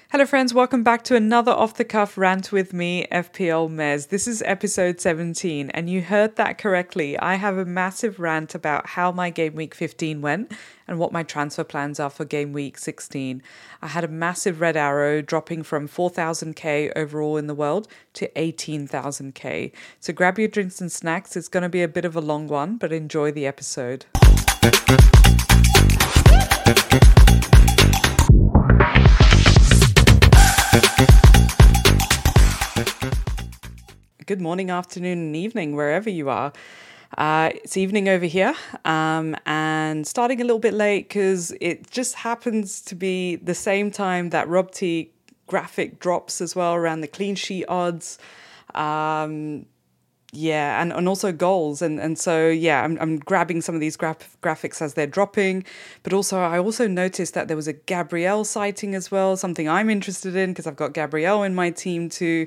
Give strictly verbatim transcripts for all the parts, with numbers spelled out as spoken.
Hello friends, welcome back to another off-the-cuff rant with me, F P L Mez. This is episode seventeen, and you heard that correctly. I have a massive rant about how my game week fifteen went and what my transfer plans are for game week sixteen. I had a massive red arrow dropping from four thousand K overall in the world to eighteen thousand K. So grab your drinks and snacks. It's going to be a bit of a long one, but enjoy the episode. Good morning, afternoon, and evening, wherever you are. Uh, it's evening over here, um, and starting a little bit late because it just happens to be the same time that Rob T graphic drops as well around the clean sheet odds. Um, yeah, and, and also goals. And, and so, yeah, I'm, I'm grabbing some of these graph- graphics as they're dropping. But also, I also noticed that there was a Gabriel sighting as well, something I'm interested in because I've got Gabriel in my team too.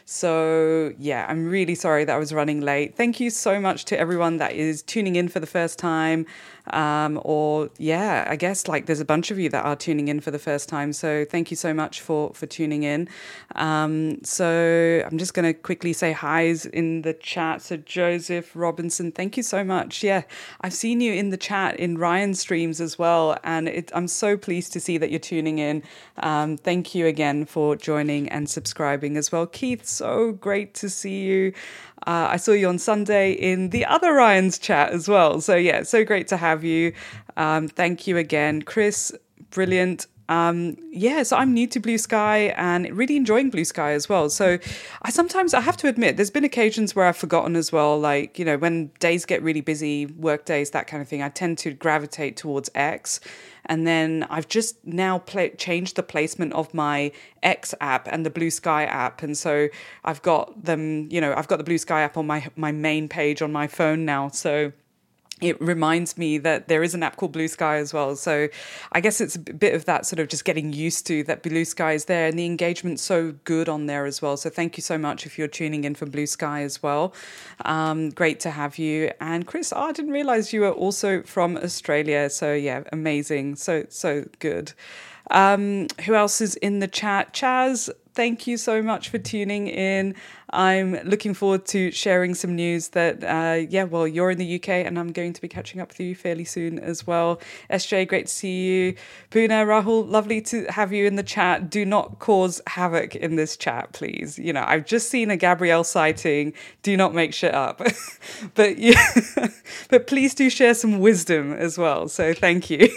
So, yeah, I'm really sorry that I was running late. Thank you so much to everyone that is tuning in for the first time. Um, or, yeah, I guess like there's a bunch of you that are tuning in for the first time. So thank you so much for, for tuning in. Um, so I'm just going to quickly say hi's in the chat. So Joseph Robinson, thank you so much. Yeah, I've seen you in the chat in Ryan's streams as well. And it, I'm so pleased to see that you're tuning in. Um, thank you again for joining and subscribing as well. Keith, so great to see you. Uh, I saw you on Sunday in the other Ryan's chat as well. So yeah, so great to have you. Um, thank you again. Chris, brilliant. Um, yeah, so I'm new to Blue Sky and really enjoying Blue Sky as well. So I sometimes, I have to admit, there's been occasions where I've forgotten as well, like, you know, when days get really busy, work days, that kind of thing, I tend to gravitate towards X. And then I've just now play, changed the placement of my X app and the Blue Sky app. And so I've got them, you know, I've got the Blue Sky app on my, my main page on my phone now. So it reminds me that there is an app called Blue Sky as well. So I guess it's a bit of that sort of just getting used to that Blue Sky is there and the engagement's so good on there as well. So thank you so much if you're tuning in from Blue Sky as well. Um, great to have you. And Chris, oh, I didn't realize you were also from Australia. So yeah, amazing. So, so good. Um, who else is in the chat? Chaz, thank you so much for tuning in. I'm looking forward to sharing some news that, uh, yeah, well, you're in the U K and I'm going to be catching up with you fairly soon as well. S J, great to see you. Poona, Rahul, lovely to have you in the chat. Do not cause havoc in this chat, please. You know, I've just seen a Gabrielle sighting. Do not make shit up. but, yeah, but please do share some wisdom as well. So thank you.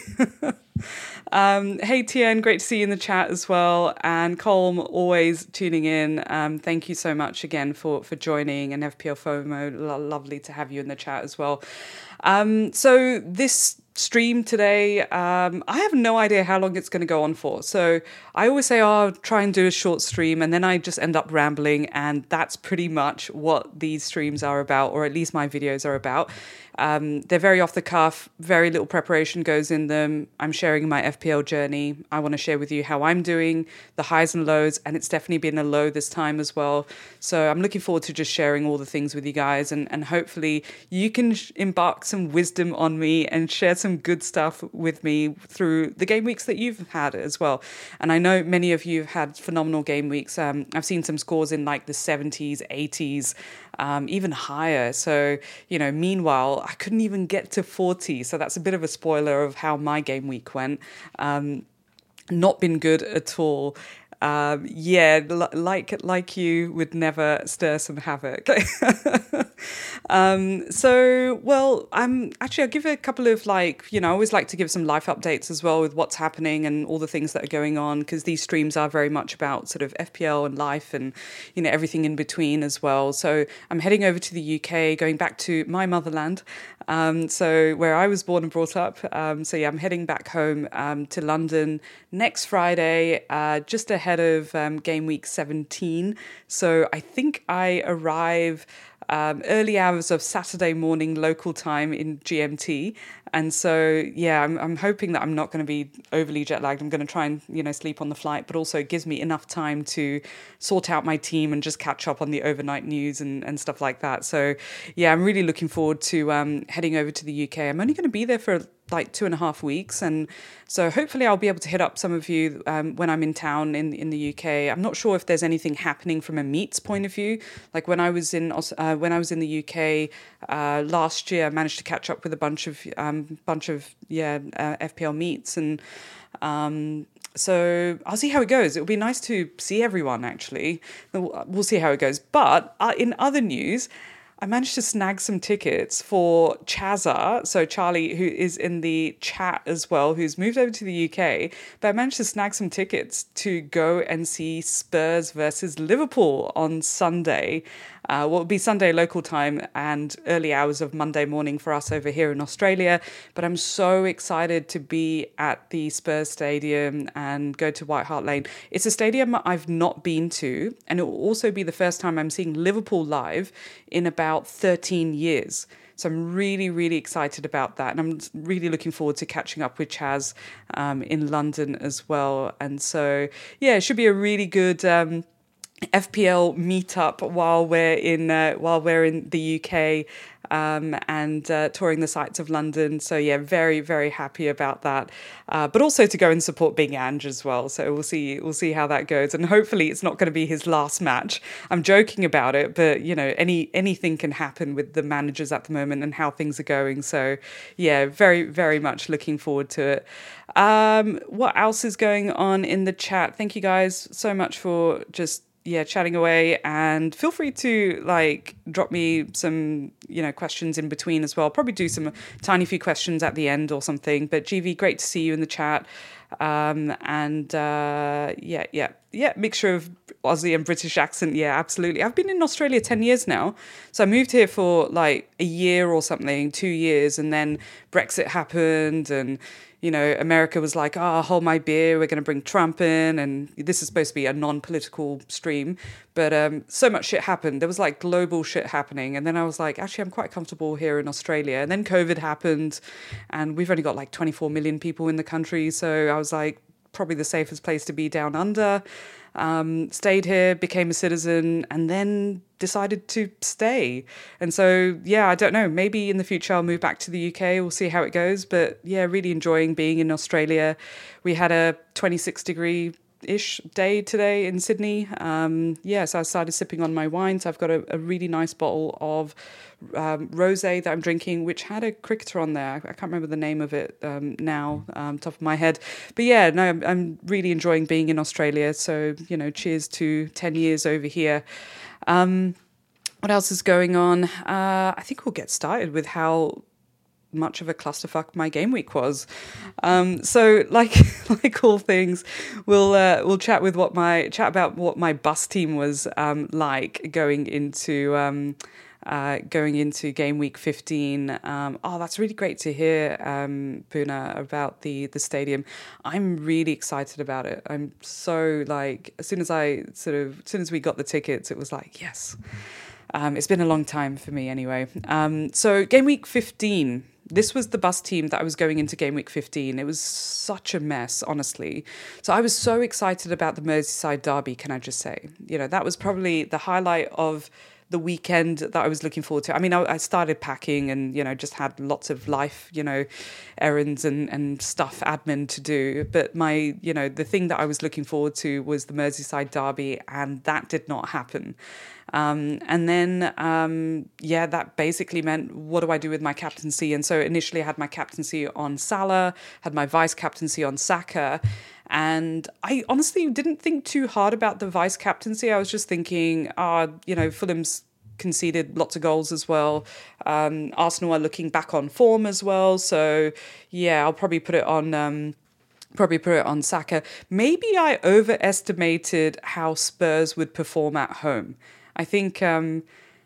Um, hey, Tien, great to see you in the chat as well. And Colm, always tuning in. Um, thank you so much again for, for joining. And F P L FOMO, lo- lovely to have you in the chat as well. Um, so this stream today, um, I have no idea how long it's going to go on for. So I always say, oh, I'll try and do a short stream, and then I just end up rambling. And that's pretty much what these streams are about, or at least my videos are about. Um, they're very off the cuff, very little preparation goes in them. I'm sharing my F P L journey. I want to share with you how I'm doing, the highs and lows, and it's definitely been a low this time as well. So I'm looking forward to just sharing all the things with you guys, and, and hopefully you can sh- embark some wisdom on me and share some good stuff with me through the game weeks that you've had as well. And I know many of you have had phenomenal game weeks. Um, I've seen some scores in like the seventies, eighties, um, even higher. So, you know, meanwhile, I couldn't even get to forty. So that's a bit of a spoiler of how my game week went. Um, not been good at all. Um, yeah, l- like like you would never stir some havoc. um, so, well, I'm actually I'll give a couple of like you know I always like to give some life updates as well with what's happening and all the things that are going on, because these streams are very much about sort of F P L and life and you know everything in between as well. So I'm heading over to the U K, going back to my motherland. Um, so where I was born and brought up. Um, so yeah, I'm heading back home um, to London next Friday, uh, just ahead of um, game week seventeen. So I think I arrive um, early hours of Saturday morning local time in G M T. And so, yeah, I'm, I'm hoping that I'm not going to be overly jet lagged. I'm going to try and, you know, sleep on the flight, but also it gives me enough time to sort out my team and just catch up on the overnight news and, and stuff like that. So, yeah, I'm really looking forward to um, heading over to the U K. I'm only going to be there for like two and a half weeks, and so hopefully I'll be able to hit up some of you um, when I'm in town in in the U K. I'm not sure if there's anything happening from a meets point of view. Like when I was in uh, when I was in the U K uh, last year, I managed to catch up with a bunch of um, bunch of yeah uh, F P L meets, and um, so I'll see how it goes. It'll be nice to see everyone. Actually, we'll, we'll see how it goes. But uh, in other news, I managed to snag some tickets for Chazza, so Charlie, who is in the chat as well, who's moved over to the U K, but I managed to snag some tickets to go and see Spurs versus Liverpool on Sunday. Uh, what would be Sunday local time and early hours of Monday morning for us over here in Australia. But I'm so excited to be at the Spurs Stadium and go to White Hart Lane. It's a stadium I've not been to, and it will also be the first time I'm seeing Liverpool live in about thirteen years. So I'm really, really excited about that. And I'm really looking forward to catching up with Chaz um, in London as well. And so, yeah, it should be a really good Um, F P L meetup while we're in uh, while we're in the U K um, and uh, touring the sights of London. So yeah, very very happy about that. Uh, but also to go and support Big Ange as well. So we'll see we'll see how that goes. And hopefully it's not going to be his last match. I'm joking about it, but you know any anything can happen with the managers at the moment and how things are going. So yeah, very very much looking forward to it. Um, what else is going on in the chat? Thank you guys so much for just yeah, chatting away, and feel free to like drop me some, you know, questions in between as well. Probably do some tiny few questions at the end or something. But G V, great to see you in the chat. Um, and uh, yeah, yeah, yeah, mixture of Aussie and British accent. Yeah, absolutely. I've been in Australia ten years now. So I moved here for like a year or something, two years. And then Brexit happened, and you know, America was like, oh, hold my beer, we're going to bring Trump in. And this is supposed to be a non-political stream. But um, so much shit happened. There was like global shit happening. And then I was like, actually, I'm quite comfortable here in Australia. And then COVID happened. And we've only got like twenty-four million people in the country. So I was like, probably the safest place to be down under. Um, stayed here, became a citizen, and then decided to stay. And so, yeah, I don't know, maybe in the future I'll move back to the U K. We'll see how it goes. But yeah, really enjoying being in Australia. We had a twenty-six degree ish day today in Sydney. Um, yeah, so I started sipping on my wine. So I've got a, a really nice bottle of um, rosé that I'm drinking, which had a cricketer on there. I can't remember the name of it um, now, um, top of my head. But yeah, no, I'm, I'm really enjoying being in Australia. So, you know, cheers to ten years over here. Um, what else is going on? Uh, I think we'll get started with how much of a clusterfuck my game week was. Um, so like like all things, we'll uh, we'll chat with what my chat about what my bus team was um, like going into um, uh, going into game week fifteen. Um, oh, that's really great to hear, um, Puna, about the the stadium. I'm really excited about it. I'm so like as soon as I sort of as soon as we got the tickets, it was like yes. Um, it's been a long time for me anyway. Um, so game week fifteen. This was the bus team that I was going into game week fifteen. It was such a mess, honestly. So I was so excited about the Merseyside derby, can I just say? You know, that was probably the highlight of the weekend that I was looking forward to. I mean, I, I started packing and, you know, just had lots of life, you know, errands and, and stuff, admin to do. But my, you know, the thing that I was looking forward to was the Merseyside derby, and that did not happen. Um, and then, um, yeah, that basically meant, what do I do with my captaincy? And so initially I had my captaincy on Salah, had my vice captaincy on Saka. And I honestly didn't think too hard about the vice captaincy. I was just thinking, uh, you know, Fulham's conceded lots of goals as well. Um, Arsenal are looking back on form as well. So, yeah, I'll probably put it on... Um, Probably put it on Saka. Maybe I overestimated how Spurs would perform at home. I think, um,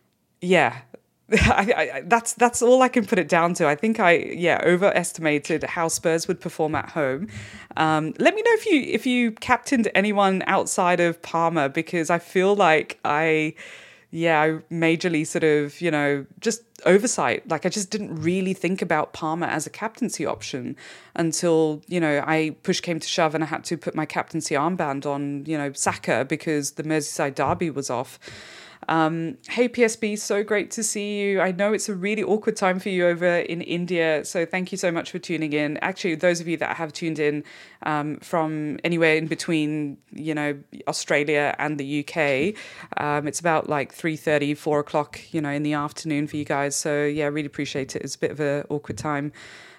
yeah, I, I, that's that's all I can put it down to. I think I, yeah, overestimated how Spurs would perform at home. Um, let me know if you if you captained anyone outside of Palmer, because I feel like I, yeah, I majorly sort of, you know, just oversight. Like I just didn't really think about Palmer as a captaincy option until, you know, I push came to shove and I had to put my captaincy armband on, you know, Saka because the Merseyside derby was off. Um, hey, P S B, so great to see you. I know it's a really awkward time for you over in India, so thank you so much for tuning in. Actually, those of you that have tuned in um, from anywhere in between, you know, Australia and the U K, um, it's about like three thirty, four o'clock, you know, in the afternoon for you guys. So yeah, really appreciate it. It's a bit of an awkward time.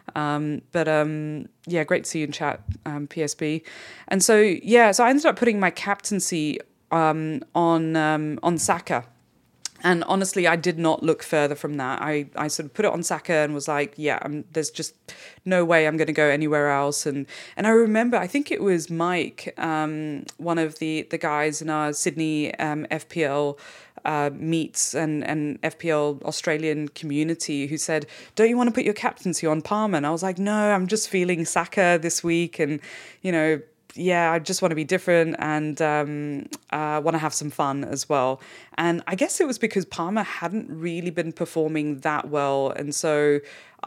Um, but um, yeah, great to see you in chat, um, P S B. And so, yeah, so I ended up putting my captaincy um, on um, on Saka. And honestly, I did not look further from that. I, I sort of put it on Saka and was like, yeah, I'm, there's just no way I'm going to go anywhere else. And and I remember, I think it was Mike, um, one of the, the guys in our Sydney um, F P L uh, meets and, and F P L Australian community who said, don't you want to put your captaincy on Palmer? And I was like, no, I'm just feeling Saka this week. And, you know, yeah, I just want to be different and um, uh, want to have some fun as well. And I guess it was because Palmer hadn't really been performing that well. And so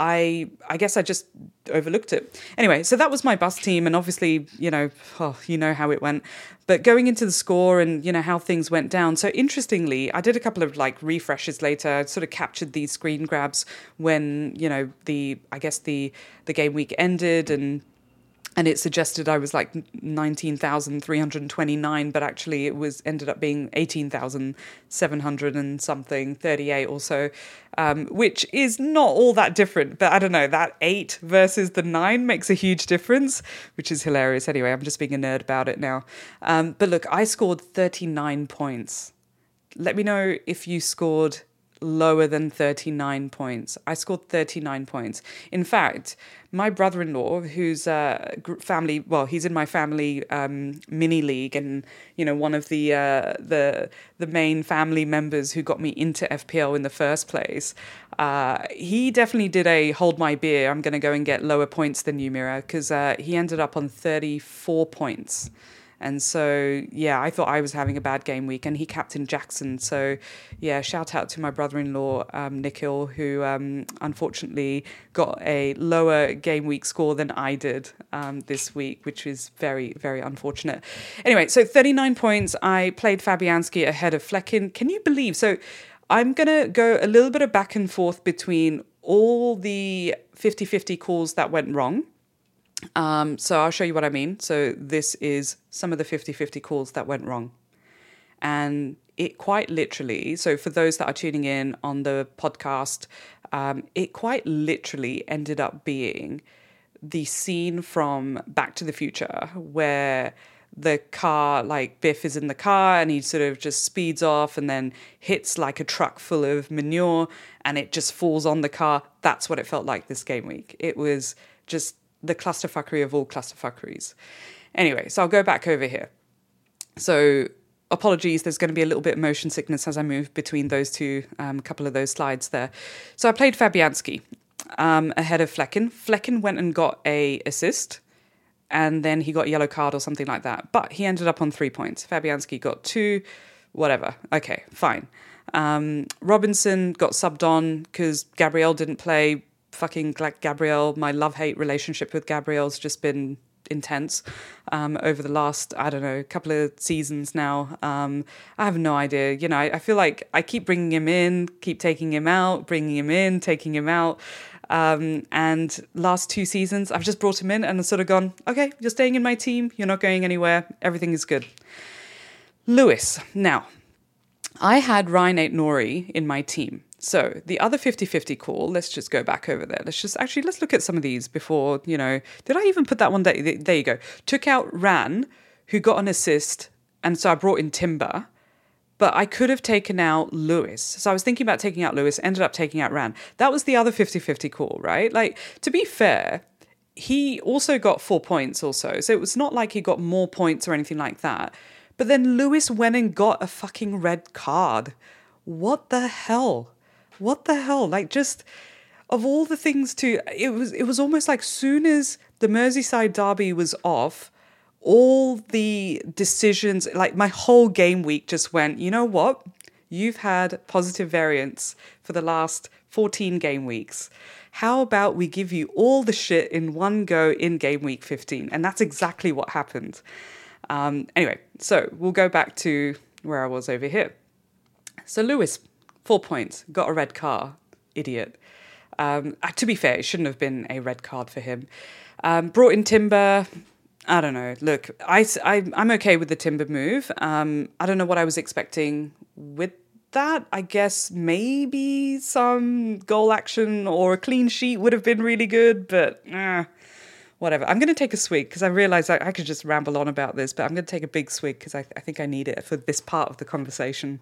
I I guess I just overlooked it. Anyway, so that was my bus team. And obviously, you know, oh, you know how it went. But going into the score and, you know, how things went down. So interestingly, I did a couple of like refreshes later. I sort of captured these screen grabs when, you know, the I guess the the game week ended and And it suggested I was like nineteen thousand three hundred twenty-nine, but actually it was ended up being eighteen thousand seven hundred and something, thirty-eight or so, um, which is not all that different. But I don't know, that eight versus the nine makes a huge difference, which is hilarious. Anyway, I'm just being a nerd about it now. Um, but look, I scored thirty-nine points. Let me know if you scored lower than thirty-nine points. I scored thirty-nine points. In fact, my brother-in-law, who's uh, family, well, he's in my family um, mini league, and you know, one of the uh, the the main family members who got me into F P L in the first place. Uh, he definitely did a hold my beer. I'm going to go and get lower points than you, Mira, because uh, he ended up on thirty-four points. And so, yeah, I thought I was having a bad game week, and he captained Jackson. So, yeah, shout out to my brother-in-law, um, Nikhil, who um, unfortunately got a lower game week score than I did um, this week, which is very, very unfortunate. Anyway, so thirty-nine points. I played Fabianski ahead of Flecken. Can you believe? So I'm going to go a little bit of back and forth between all the fifty-fifty calls that went wrong. Um, so I'll show you what I mean. So this is some of the fifty-fifty calls that went wrong. And it quite literally, so for those that are tuning in on the podcast, um, it quite literally ended up being the scene from Back to the Future where the car, like Biff is in the car and he sort of just speeds off and then hits like a truck full of manure and it just falls on the car. That's what it felt like this game week. It was just the clusterfuckery of all clusterfuckeries. Anyway, so I'll go back over here. So apologies, there's going to be a little bit of motion sickness as I move between those two, a um, couple of those slides there. So I played Fabianski um, ahead of Flecken. Flecken went and got a assist, and then he got a yellow card or something like that. But he ended up on three points. Fabianski got two, whatever. Okay, fine. Um, Robinson got subbed on because Gabriel didn't play. Fucking Gabriel, my love-hate relationship with Gabriel's just been intense um, over the last, I don't know, couple of seasons now. Um, I have no idea. You know, I, I feel like I keep bringing him in, keep taking him out, bringing him in, taking him out. Um, and last two seasons, I've just brought him in and sort of gone, okay, you're staying in my team. You're not going anywhere. Everything is good. Lewis. Now, I had Ryan Aït-Nouri in my team. So the other fifty-fifty call, let's just go back over there. Let's just actually, let's look at some of these before, you know, did I even put that one there? There you go. Took out Ran, who got an assist. And so I brought in Timber, but I could have taken out Lewis. So I was thinking about taking out Lewis, ended up taking out Ran. That was the other fifty-fifty call, right? Like, to be fair, he also got four points also. So it was not like he got more points or anything like that. But then Lewis went and got a fucking red card. What the hell? What the hell? Like, just of all the things to, it was it was almost like soon as the Merseyside derby was off, all the decisions, like my whole game week just went, you know what? You've had positive variance for the last fourteen game weeks. How about we give you all the shit in one go in game week fifteen? And that's exactly what happened. Um, anyway, so we'll go back to where I was over here. So Lewis, four points, got a red card. Idiot. Um, uh, to be fair, it shouldn't have been a red card for him. Um, brought in Timber. I don't know. Look, I, I, I'm okay with the Timber move. Um, I don't know what I was expecting with that. I guess maybe some goal action or a clean sheet would have been really good, but eh, whatever. I'm going to take a swig because I realize I, I could just ramble on about this, but I'm going to take a big swig because I, I think I need it for this part of the conversation.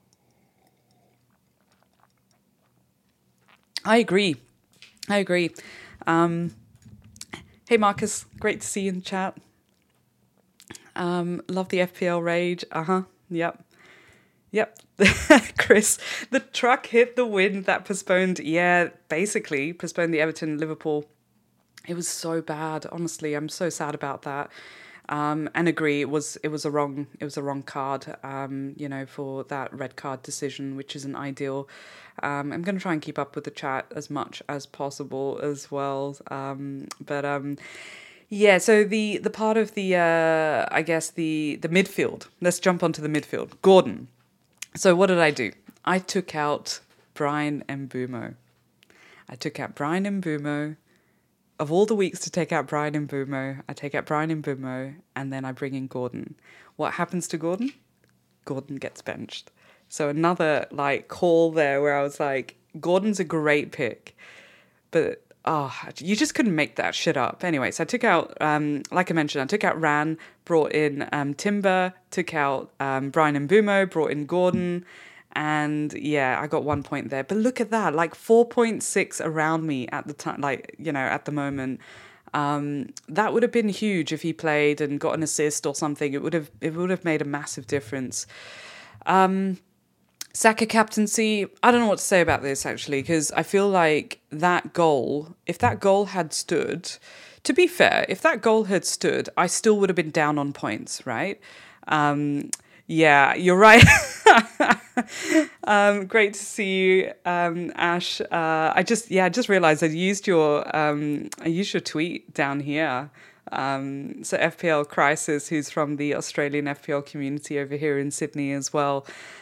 I agree. I agree. Um, hey, Marcus. Great to see you in the chat. Um, love the F P L rage. Uh-huh. Yep. Yep. Chris, the truck hit the wind that postponed, yeah, basically postponed the Everton-Liverpool. It was so bad. Honestly, I'm so sad about that. Um, and agree, it was it was a wrong it was a wrong card, um, you know, for that red card decision, which isn't ideal. Um, I'm going to try and keep up with the chat as much as possible as well. Um, but um, yeah, so the the part of the uh, I guess the the midfield. Let's jump onto the midfield. Gordon. So what did I do? I took out Bryan Mbeumo. I took out Bryan Mbeumo. Of all the weeks to take out Bryan Mbeumo, I take out Bryan Mbeumo and then I bring in Gordon. What happens to Gordon? Gordon gets benched. So another like call there where I was like, Gordon's a great pick, but oh, you just couldn't make that shit up. Anyway, so I took out, um, like I mentioned, I took out Ran, brought in um, Timber, took out um, Bryan Mbeumo, brought in Gordon. And yeah, I got one point there. But look at that, like four point six around me at the time, like, you know, at the moment. Um, that would have been huge if he played and got an assist or something. It would have it would have made a massive difference. Um, Saka captaincy, I don't know what to say about this actually, because I feel like that goal, if that goal had stood, to be fair, if that goal had stood, I still would have been down on points, right? Um, yeah, you're right. um, great to see you, um, Ash. Uh, I just, yeah, I just realised I used your, um, I used your tweet down here. Um, so F P L Crisis, who's from the Australian F P L community over here in Sydney as well.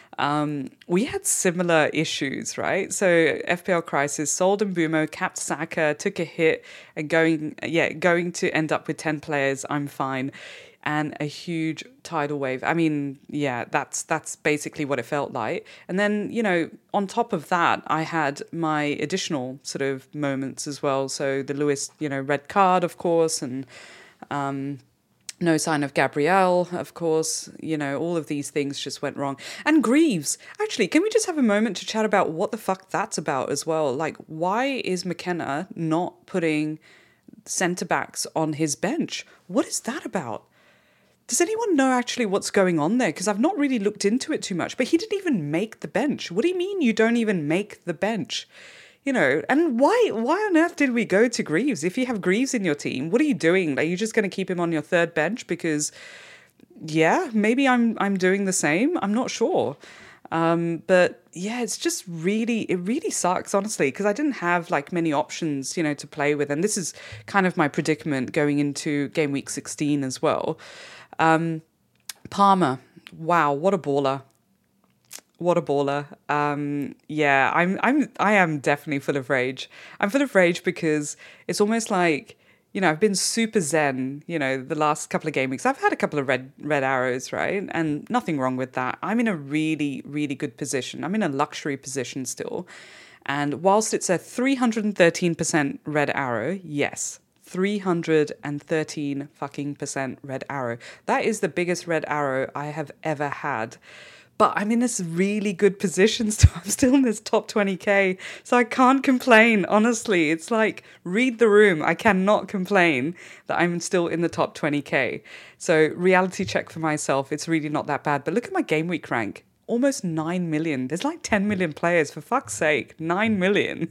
Um, we had similar issues, right? So F P L Crisis sold Mbeumo, capped Saka, took a hit, and going, yeah, going to end up with ten players. I'm fine. And a huge tidal wave. I mean, yeah, that's that's basically what it felt like. And then, you know, on top of that, I had my additional sort of moments as well. So the Lewis, you know, red card, of course, and um, no sign of Gabriel, of course. You know, all of these things just went wrong. And Greaves, actually, can we just have a moment to chat about what the fuck that's about as well? Like, why is McKenna not putting centre-backs on his bench? What is that about? Does anyone know actually what's going on there? Because I've not really looked into it too much, but he didn't even make the bench. What do you mean you don't even make the bench? You know, and why why on earth did we go to Greaves? If you have Greaves in your team, what are you doing? Are you just going to keep him on your third bench? Because, yeah, maybe I'm I'm doing the same. I'm not sure. Um, but yeah, it's just really, it really sucks, honestly, because I didn't have like many options, you know, to play with. And this is kind of my predicament going into game week sixteen as well. Um, Palmer, wow, what a baller. What a baller. Um, yeah, I'm, I'm, I am definitely full of rage. I'm full of rage because it's almost like, you know, I've been super zen, you know, the last couple of game weeks. I've had a couple of red, red arrows, right? And nothing wrong with that. I'm in a really, really good position. I'm in a luxury position still. And whilst it's a three hundred thirteen percent red arrow, yes, three hundred thirteen fucking percent red arrow. That is the biggest red arrow I have ever had. But I'm in this really good position still. I'm still in this top twenty K. So I can't complain, honestly. It's like, read the room. I cannot complain that I'm still in the top twenty K. So reality check for myself, it's really not that bad. But look at my game week rank. Almost nine million. There's like ten million players, for fuck's sake. nine million.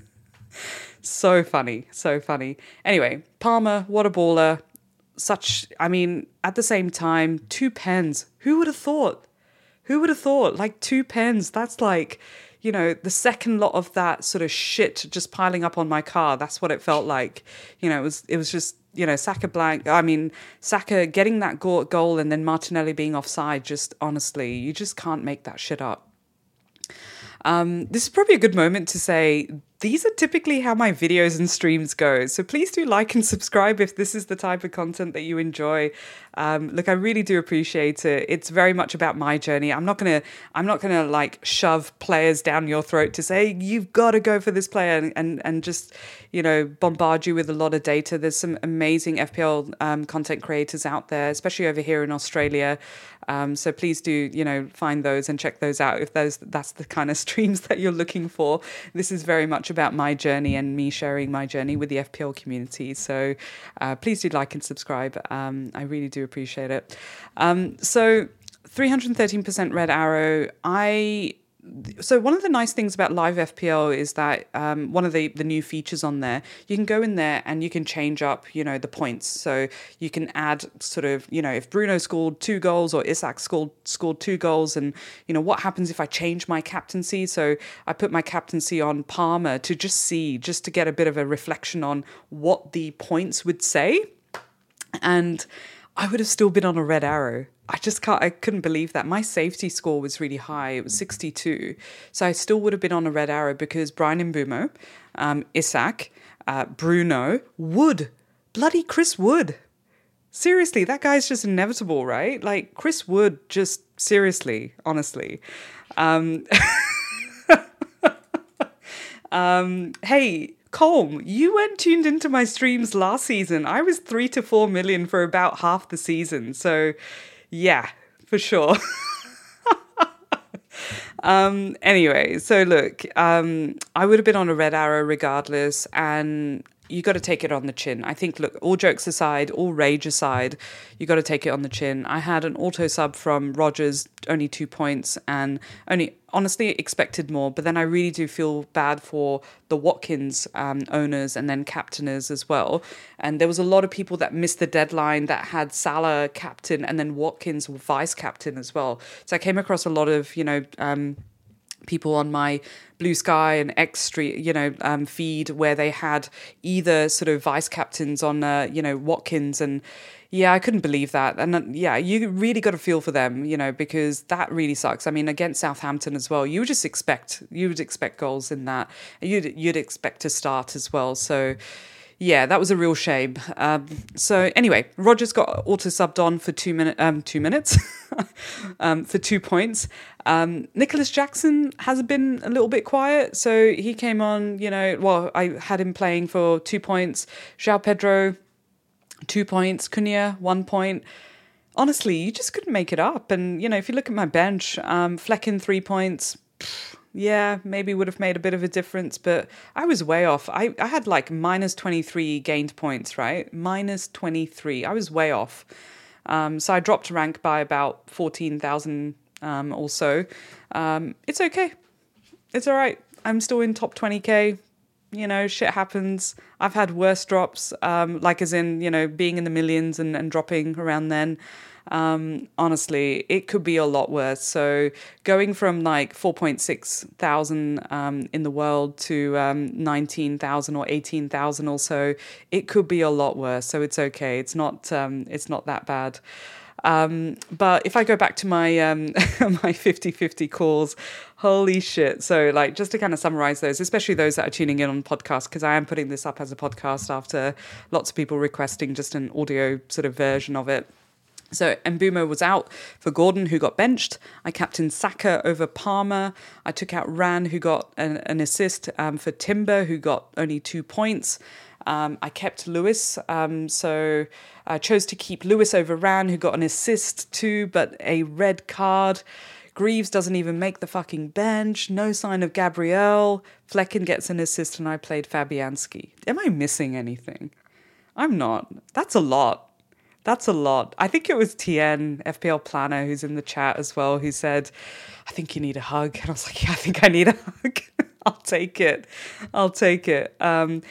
So funny, so funny. Anyway, Palmer, what a baller. Such, I mean, at the same time, two pens. Who would have thought? Who would have thought? Like two pens, that's like, you know, the second lot of that sort of shit just piling up on my car. That's what it felt like. You know, it was it was just, you know, Saka blank. I mean, Saka getting that go- goal and then Martinelli being offside. Just honestly, you just can't make that shit up. Um, this is probably a good moment to say these are typically how my videos and streams go. So please do like and subscribe if this is the type of content that you enjoy. Um, look, I really do appreciate it. It's very much about my journey. I'm not gonna, I'm not gonna like shove players down your throat to say you've got to go for this player and, and and just, you know, bombard you with a lot of data. There's some amazing F P L um, content creators out there, especially over here in Australia. Um, so please do, you know, find those and check those out if those that's the kind of streams that you're looking for. This is very much about my journey and me sharing my journey with the F P L community. So uh, please do like and subscribe. Um, I really do appreciate it. Um, so three hundred thirteen percent Red Arrow. I So one of the nice things about Live F P L is that um, one of the, the new features on there, you can go in there and you can change up, you know, the points. So you can add sort of, you know, if Bruno scored two goals or Isak scored scored two goals, and, you know, what happens if I change my captaincy? So I put my captaincy on Palmer to just see, just to get a bit of a reflection on what the points would say. And I would have still been on a red arrow. I just can't, I couldn't believe that. My safety score was really high. It was sixty-two. So I still would have been on a red arrow because Bryan Mbeumo, um, Isak, uh, Bruno, Wood, bloody Chris Wood. Seriously, that guy's just inevitable, right? Like Chris Wood, just seriously, honestly. Um, um, hey, Colm, you weren't tuned into my streams last season. I was three to four million for about half the season. So, yeah, for sure. um, anyway, so look, um, I would have been on a red arrow regardless, and you got to take it on the chin. I think, look, all jokes aside, all rage aside, you got to take it on the chin. I had an auto sub from Rogers, only two points, and only honestly expected more. But then I really do feel bad for the Watkins um, owners and then captainers as well. And there was a lot of people that missed the deadline that had Salah captain and then Watkins vice captain as well. So I came across a lot of, you know, um, people on my Blue Sky and X Street, you know, um, feed where they had either sort of vice captains on, uh, you know, Watkins, and yeah, I couldn't believe that. And uh, yeah, you really got to feel for them, you know, because that really sucks. I mean, against Southampton as well, you would just expect, you would expect goals in that. You'd, you'd expect to start as well. So yeah, that was a real shame. Um, so anyway, Rogers got auto subbed on for two minutes, um, two minutes, um, for two points. Um, Nicholas Jackson has been a little bit quiet, so he came on. You know, well, I had him playing for two points. João Pedro, two points. Cunha, one point. Honestly, you just couldn't make it up. And you know, if you look at my bench, um, Flecken three points. Pff, yeah, maybe would have made a bit of a difference, but I was way off. I, I had like minus twenty-three gained points, right? Minus twenty-three. I was way off. Um, so I dropped rank by about fourteen thousand um, or so. Um, it's okay. It's all right. I'm still in top twenty K. You know, shit happens. I've had worse drops, um, like as in, you know, being in the millions and, and dropping around then. Um, honestly, it could be a lot worse. So going from like four point six thousand um, in the world to um, nineteen thousand or eighteen thousand or so, it could be a lot worse. So it's okay. It's not, um, it's not that bad. Um, but if I go back to my um, my fifty-fifty calls, holy shit. So like just to kind of summarize those, especially those that are tuning in on podcast, because I am putting this up as a podcast after lots of people requesting just an audio sort of version of it. So Mbeumo was out for Gordon, who got benched. I captained Saka over Palmer. I took out Ran, who got an, an assist um, for Timber, who got only two points. Um, I kept Lewis, um, so I chose to keep Lewis over Ran, who got an assist too, but a red card. Greaves doesn't even make the fucking bench. No sign of Gabriel. Flecken gets an assist, and I played Fabianski. Am I missing anything? I'm not. That's a lot. That's a lot. I think it was Tien, F P L Planner, who's in the chat as well, who said, I think you need a hug. And I was like, yeah, I think I need a hug. I'll take it. I'll take it. Um,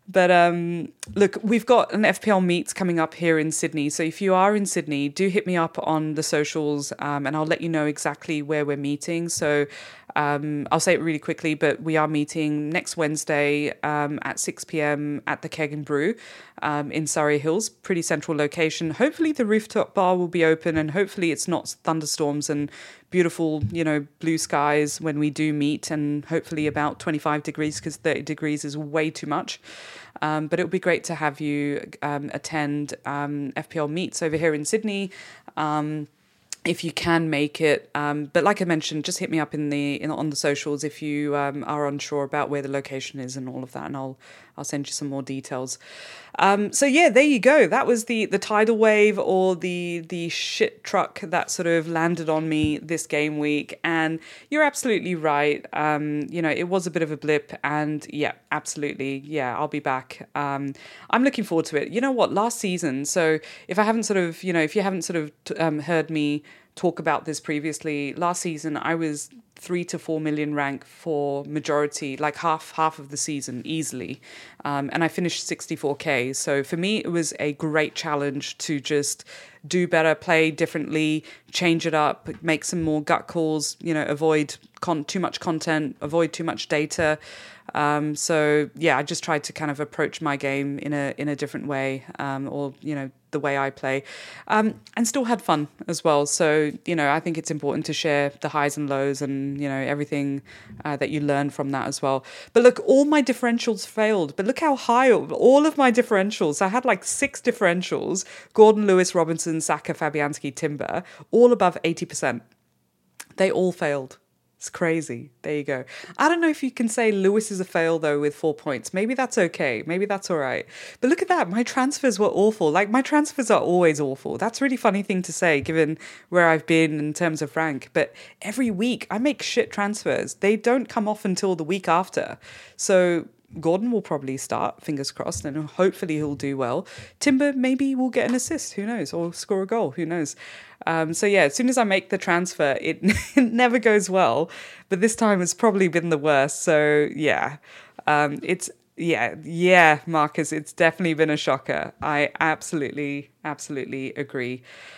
But um, look, we've got an F P L meets coming up here in Sydney. So if you are in Sydney, do hit me up on the socials, um, and I'll let you know exactly where we're meeting. So um, I'll say it really quickly, but we are meeting next Wednesday um, at six p.m. at the Keg and Brew um, in Surrey Hills, pretty central location. Hopefully the rooftop bar will be open, and hopefully it's not thunderstorms and beautiful, you know, blue skies when we do meet, and hopefully about twenty-five degrees, because thirty degrees is way too much. Um, but it would be great to have you um, attend um, F P L meets over here in Sydney. Um, if you can make it. Um, but like I mentioned, just hit me up in the in, on the socials if you um, are unsure about where the location is and all of that, and I'll I'll send you some more details. Um, so yeah, there you go. That was the the tidal wave, or the the shit truck that sort of landed on me this game week. And you're absolutely right. Um, you know, it was a bit of a blip, and yeah, absolutely, yeah, I'll be back. Um, I'm looking forward to it. You know what? Last season, so if I haven't sort of, you know, if you haven't sort of um, heard me talk about this previously, last season I was three to four million rank for majority, like half half of the season easily, um, and I finished sixty-four K. So for me, it was a great challenge to just do better, play differently, change it up, make some more gut calls. You know, avoid con- too much content, avoid too much data. Um, so yeah, I just tried to kind of approach my game in a in a different way, um, or you know, the way I play, um, and still had fun as well. So you know, I think it's important to share the highs and lows, and you know, everything uh, that you learn from that as well. But look, all my differentials failed. But look how high all of my differentials. I had like six differentials: Gordon, Lewis, Robinson, Saka, Fabianski, Timber, all above eighty percent. They all failed. It's crazy. There you go. I don't know if you can say Lewis is a fail, though, with four points. Maybe that's okay. Maybe that's all right. But look at that. My transfers were awful. Like, my transfers are always awful. That's a really funny thing to say, given where I've been in terms of rank. But every week, I make shit transfers. They don't come off until the week after. So Gordon will probably start, fingers crossed, and hopefully he'll do well. Timber maybe will get an assist, who knows, or score a goal, who knows. Um, so yeah, as soon as I make the transfer, it, it never goes well, but this time it's probably been the worst. So yeah, um, it's, yeah, yeah, Marcus, it's definitely been a shocker. I absolutely, absolutely agree.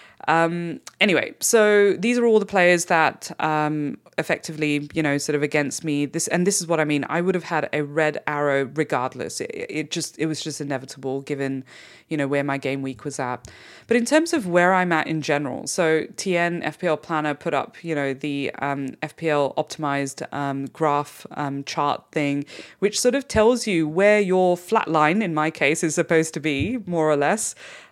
Um, anyway, so these are all the players that um, effectively, you know, sort of against me. This and this is what I mean. I would have had a red arrow regardless. It, it just it was just inevitable given, you know, where my game week was at. But in terms of where I'm at in general, so T N F P L Planner put up, you know, the um, F P L optimized um, graph um, chart thing, which sort of tells you where your flat line, in my case, is supposed to be, more or less.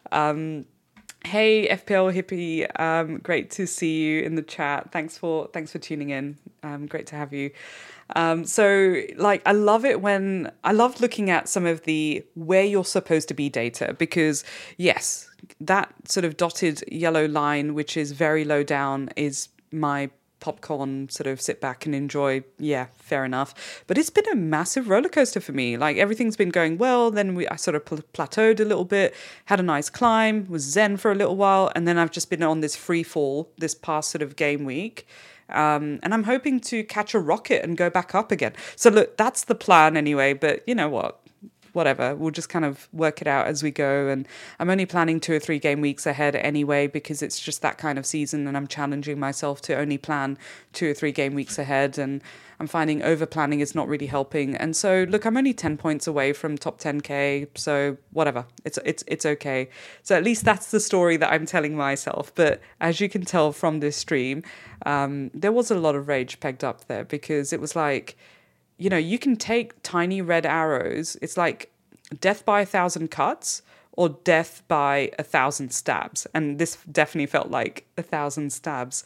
Um, Hey F P L hippie, um, great to see you in the chat. Thanks for thanks for tuning in. Um, great to have you. Um, so like I love it when I love looking at some of the where you're supposed to be data, because yes, that sort of dotted yellow line, which is very low down, is my popcorn sort of sit back and enjoy. Yeah, fair enough. But it's been a massive roller coaster for me. Like everything's been going well. Then we, I sort of pl- plateaued a little bit, had a nice climb, was zen for a little while. And then I've just been on this free fall this past sort of game week. Um, and I'm hoping to catch a rocket and go back up again. So look, that's the plan anyway. But you know what? Whatever, we'll just kind of work it out as we go. And I'm only planning two or three game weeks ahead anyway, because it's just that kind of season, and I'm challenging myself to only plan two or three game weeks ahead. And I'm finding over planning is not really helping. And so look, I'm only ten points away from top ten K, so whatever, it's it's it's okay. So at least that's the story that I'm telling myself. But as you can tell from this stream, um, there was a lot of rage pegged up there, because it was like, you know, you can take tiny red arrows. It's like death by a thousand cuts or death by a thousand stabs. And this definitely felt like a thousand stabs.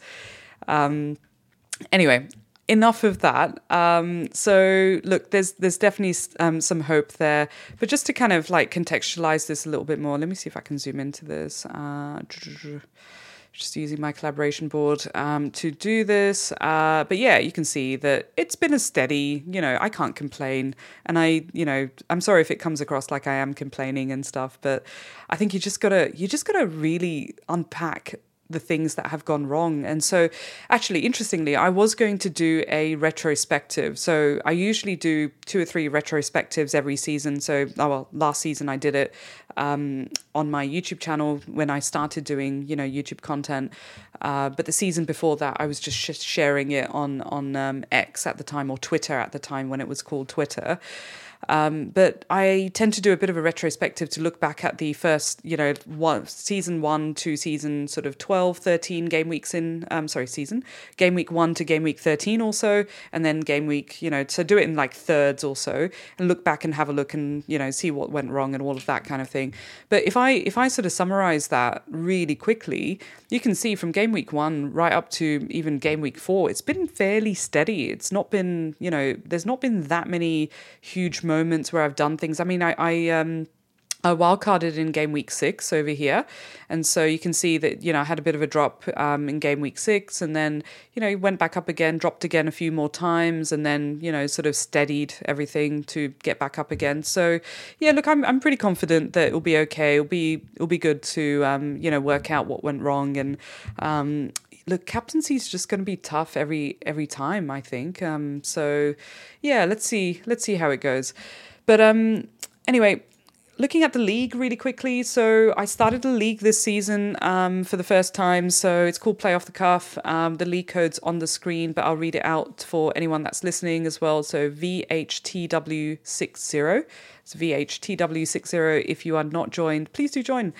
Um, anyway, enough of that. Um, so look, there's there's definitely um, some hope there. But just to kind of like contextualize this a little bit more, let me see if I can zoom into this. Uh, Just using my collaboration board um, to do this. Uh, but yeah, you can see that it's been a steady, you know, I can't complain. And I, you know, I'm sorry if it comes across like I am complaining and stuff, but I think you just gotta, you just gotta really unpack the things that have gone wrong. And so actually, interestingly, I was going to do a retrospective. So I usually do two or three retrospectives every season. So, oh, well, last season I did it um, on my YouTube channel when I started doing, you know, YouTube content. Uh, but the season before that, I was just sh- sharing it on, on um, X at the time, or Twitter at the time when it was called Twitter. Um, but I tend to do a bit of a retrospective to look back at the first, you know, one, season one to season sort of twelve, thirteen game weeks in, um, sorry, season, game week one to game week thirteen also, and then game week, you know, so do it in like thirds also, and look back and have a look and, you know, see what went wrong and all of that kind of thing. But if I, if I sort of summarize that really quickly, you can see from game week one right up to even game week four, it's been fairly steady. It's not been, you know, there's not been that many huge moments where I've done things. I mean, I, I um I wildcarded in game week six over here, and so you can see that, you know, I had a bit of a drop um, in game week six, and then, you know, went back up again, dropped again a few more times, and then, you know, sort of steadied everything to get back up again. So yeah, look, I'm I'm pretty confident that it'll be okay. It'll be it'll be good to um you know work out what went wrong. And um look, captaincy is just going to be tough every every time, I think. Um, so, yeah, let's see let's see how it goes. But um, anyway, looking at the league really quickly. So I started the league this season um, for the first time. So it's called Play Off the Cuff. Um, the league code's on the screen, but I'll read it out for anyone that's listening as well. So V H T W sixty. It's V H T W sixty. If you are not joined, please do join.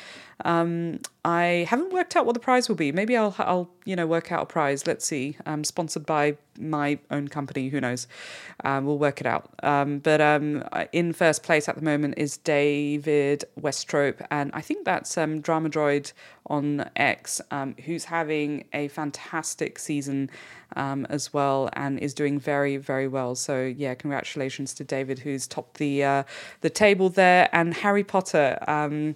Um, I haven't worked out what the prize will be. Maybe I'll, I'll, you know, work out a prize. Let's see. Um, sponsored by my own company. Who knows? Um, we'll work it out. Um, but um, in first place at the moment is David Westrope, and I think that's um, Drama Droid on X, um, who's having a fantastic season um, as well, and is doing very, very well. So yeah, congratulations to David, who's topped the uh, the table there, and Harry Potter. Um,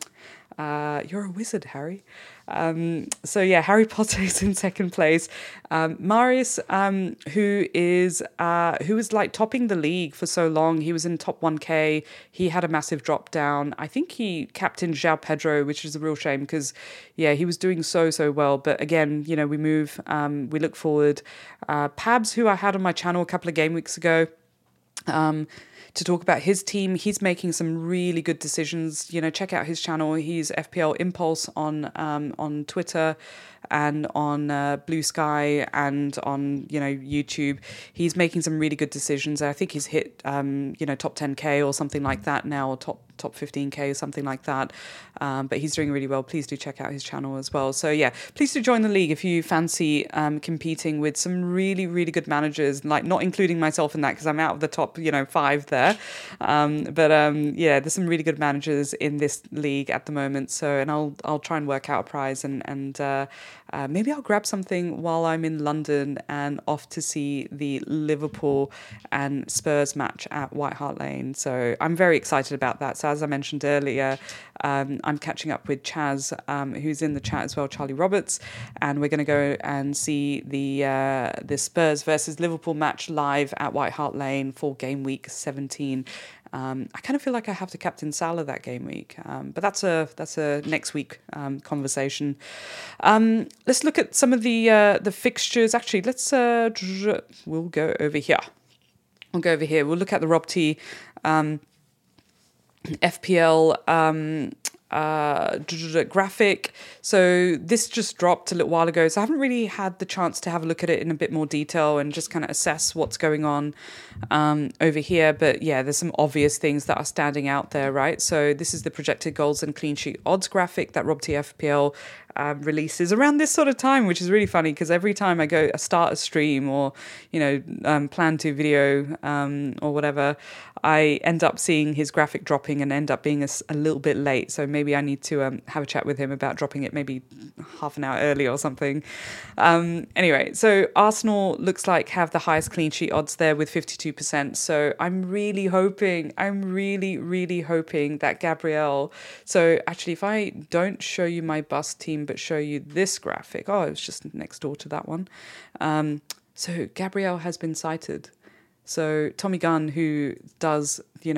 Uh, you're a wizard, Harry. Um, so yeah, Harry Potter is in second place. Um, Marius, um, who is uh, who was like topping the league for so long, he was in top one K. He had a massive drop down. I think he captained João Pedro, which is a real shame because, yeah, he was doing so so well. But again, you know, we move, um, we look forward. Uh, Pabs, who I had on my channel a couple of game weeks ago. Um, to talk about his team. He's making some really good decisions. You know, check out his channel. He's F P L Impulse on um, on Twitter and on uh, Blue Sky and on, you know, YouTube. He's making some really good decisions. I think he's hit, um, you know, top ten K or something like that now, or top top fifteen K or something like that. Um, but he's doing really well. Please do check out his channel as well. So yeah, please do join the league if you fancy um, competing with some really, really good managers, like not including myself in that because I'm out of the top, you know, five there. Um, but um, yeah, there's some really good managers in this league at the moment. So, and I'll I'll try and work out a prize, and and uh, uh, maybe I'll grab something while I'm in London and off to see the Liverpool and Spurs match at White Hart Lane. So I'm very excited about that. So as I mentioned earlier, um, I'm catching up with Chaz, um, who's in the chat as well, Charlie Roberts, and we're going to go and see the uh, the Spurs versus Liverpool match live at White Hart Lane for game week seventeen. Um, I kind of feel like I have to captain Salah that game week, um, but that's a that's a next week um, conversation. Um, let's look at some of the uh, the fixtures. Actually, let's uh, we'll go over here. We'll go over here. We'll look at the Rob T. Um, F P L um, uh, graphic. So this just dropped a little while ago. So I haven't really had the chance to have a look at it in a bit more detail and just kind of assess what's going on um, over here. But yeah, there's some obvious things that are standing out there, right? So this is the projected goals and clean sheet odds graphic that Rob T F P L Um, releases around this sort of time, which is really funny because every time I go I start a stream or, you know, um, plan to video um, or whatever, I end up seeing his graphic dropping and end up being a, a little bit late. So maybe I need to um, have a chat with him about dropping it maybe half an hour early or something. Um, anyway, so Arsenal looks like have the highest clean sheet odds there with fifty-two percent. So I'm really hoping, I'm really, really hoping that Gabriel, so actually if I don't show you my bus team but show you this graphic. Oh, it was just next door to that one. Um, so Gabriel has been cited. So Tommy Gunn, who does, you know,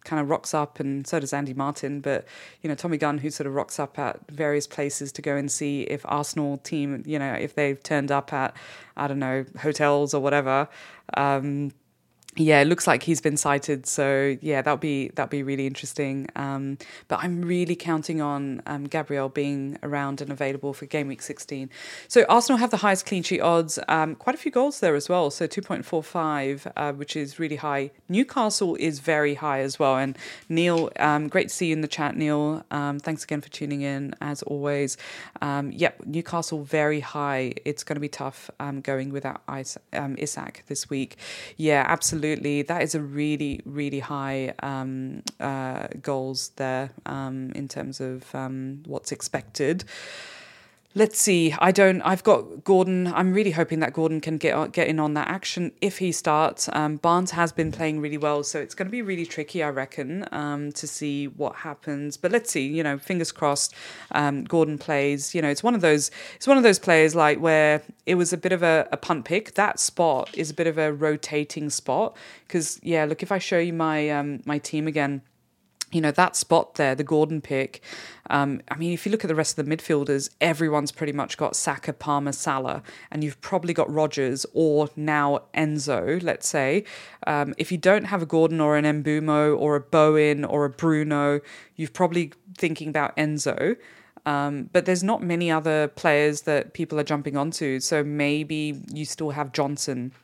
kind of rocks up, and so does Andy Martin. But, you know, Tommy Gunn, who sort of rocks up at various places to go and see if Arsenal team, you know, if they've turned up at, I don't know, hotels or whatever. Um, Yeah, it looks like he's been cited. So yeah, that'll be that'll be really interesting. Um, but I'm really counting on um, Gabriel being around and available for game week sixteen. So Arsenal have the highest clean sheet odds, um, quite a few goals there as well. So two point four five, uh, which is really high. Newcastle is very high as well. And Neil, um, great to see you in the chat, Neil. Um, thanks again for tuning in as always. Um, yep, Newcastle very high. It's going to be tough um, going without um, Isak this week. Yeah, absolutely. Absolutely, that is a really, really high um, uh, goals there um, in terms of um, what's expected. Let's see. I don't. I've got Gordon. I'm really hoping that Gordon can get get in on that action if he starts. Um, Barnes has been playing really well, so it's going to be really tricky, I reckon, um, to see what happens. But let's see. You know, fingers crossed. Um, Gordon plays. You know, it's one of those. It's one of those players like where it was a bit of a, a punt pick. That spot is a bit of a rotating spot because yeah. Look, if I show you my um, my team again. You know, that spot there, the Gordon pick, um, I mean, if you look at the rest of the midfielders, everyone's pretty much got Saka, Palmer, Salah, and you've probably got Rodgers or now Enzo, let's say. Um, if you don't have a Gordon or an Mbumo or a Bowen or a Bruno, you're probably thinking about Enzo. Um, but there's not many other players that people are jumping onto. So maybe you still have Johnson.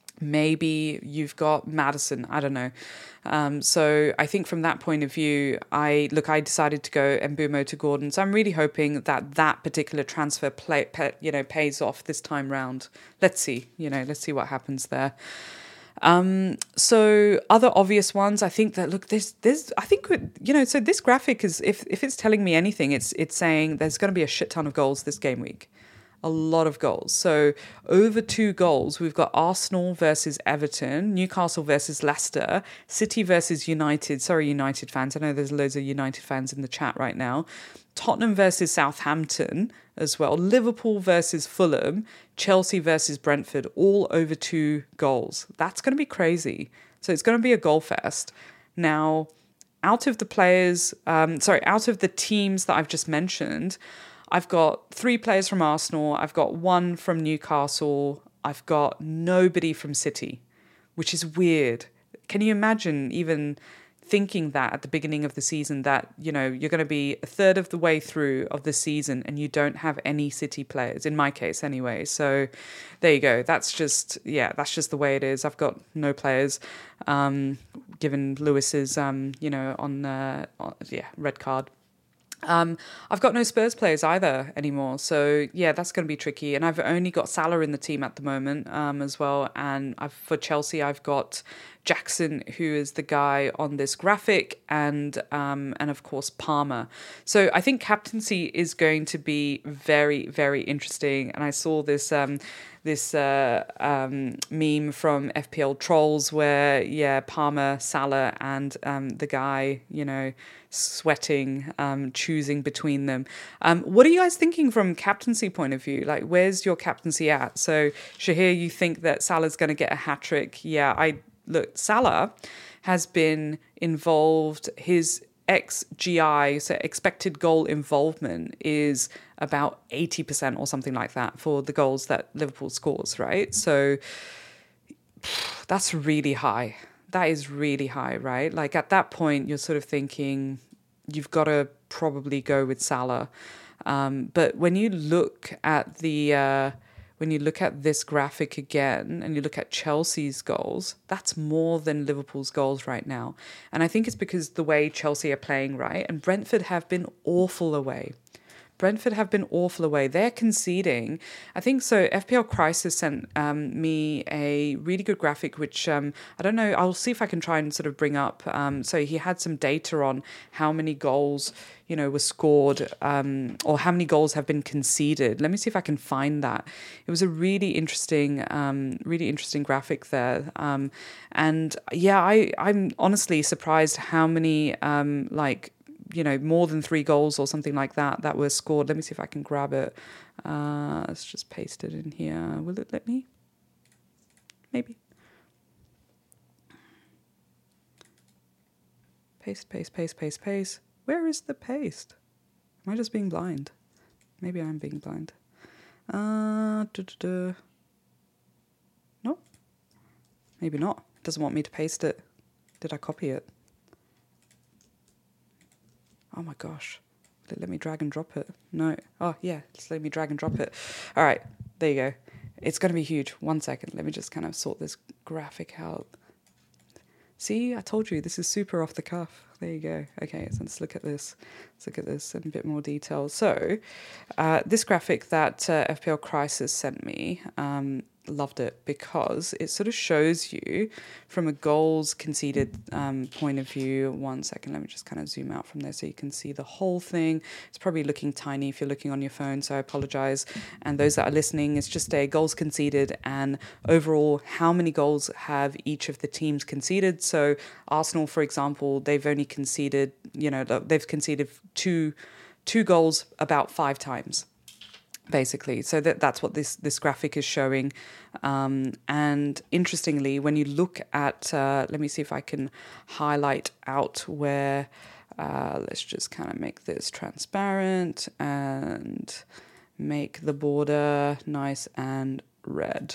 Maybe you've got Madison. I don't know. Um, so I think from that point of view, I look. I decided to go Mbumo to Gordon. So I'm really hoping that that particular transfer play, pay, you know, pays off this time round. Let's see. You know, let's see what happens there. Um, so other obvious ones, I think that look, there's, there's, I think you know. So this graphic is, if if it's telling me anything, it's it's saying there's going to be a shit ton of goals this game week. A lot of goals. So over two goals, we've got Arsenal versus Everton, Newcastle versus Leicester, City versus United. Sorry, United fans. I know there's loads of United fans in the chat right now. Tottenham versus Southampton as well. Liverpool versus Fulham, Chelsea versus Brentford, all over two goals. That's going to be crazy. So it's going to be a goal fest. Now, out of the players, um, sorry, out of the teams that I've just mentioned, I've got three players from Arsenal. I've got one from Newcastle. I've got nobody from City, which is weird. Can you imagine even thinking that at the beginning of the season that, you know, you're going to be a third of the way through of the season and you don't have any City players, in my case anyway. So there you go. That's just, yeah, that's just the way it is. I've got no players, um, given Lewis's, um, you know, on, uh, on, yeah, red card. Um, I've got no Spurs players either anymore. So, yeah, that's going to be tricky. And I've only got Salah in the team at the moment um, as well. And I've, for Chelsea, I've got Jackson, who is the guy on this graphic, and um, and of course, Palmer. So I think captaincy is going to be very, very interesting. And I saw this... Um, this uh, um, meme from F P L Trolls where, yeah, Palmer, Salah, and um, the guy, you know, sweating, um, choosing between them. Um, what are you guys thinking from captaincy point of view? Like, where's your captaincy at? So, Shahir, you think that Salah's going to get a hat-trick? Yeah, I look, Salah has been involved, his X G I, so expected goal involvement, is about eighty percent or something like that for the goals that Liverpool scores, right? So that's really high. That is really high, right? Like at that point, you're sort of thinking you've got to probably go with Salah. Um, but when you look at the... Uh, when you look at this graphic again and you look at Chelsea's goals, that's more than Liverpool's goals right now. And I think it's because the way Chelsea are playing, right? And Brentford have been awful away. Brentford have been awful away. They're conceding. I think so. F P L Crisis sent um, me a really good graphic, which um, I don't know. I'll see if I can try and sort of bring up. Um, so he had some data on how many goals, you know, were scored um, or how many goals have been conceded. Let me see if I can find that. It was a really interesting, um, really interesting graphic there. Um, and yeah, I, I'm honestly surprised how many um, like, you know, more than three goals or something like that that were scored. Let me see if I can grab it. Uh, let's just paste it in here. Will it let me? Maybe. Paste, paste, paste, paste, paste. Where is the paste? Am I just being blind? Maybe I'm being blind. Uh, duh, duh, duh. No, maybe not. It doesn't want me to paste it. Did I copy it? Oh my gosh. Let me drag and drop it. No. Oh, yeah. Just let me drag and drop it. All right. There you go. It's going to be huge. One second. Let me just kind of sort this graphic out. See, I told you, this is super off the cuff. There you go. Okay, so let's look at this. Let's look at this in a bit more detail. So, uh, this graphic that uh, F P L Crisis sent me, um, loved it because it sort of shows you from a goals conceded um, point of view. One second, let me just kind of zoom out from there so you can see the whole thing. It's probably looking tiny if you're looking on your phone, so I apologize. And those that are listening, it's just a goals conceded and overall how many goals have each of the teams conceded. So Arsenal, for example, they've only conceded, you know, they've conceded two two goals about five times. Basically, so that that's what this this graphic is showing. Um, and interestingly, when you look at, uh, let me see if I can highlight out where, uh, let's just kind of make this transparent and make the border nice and red.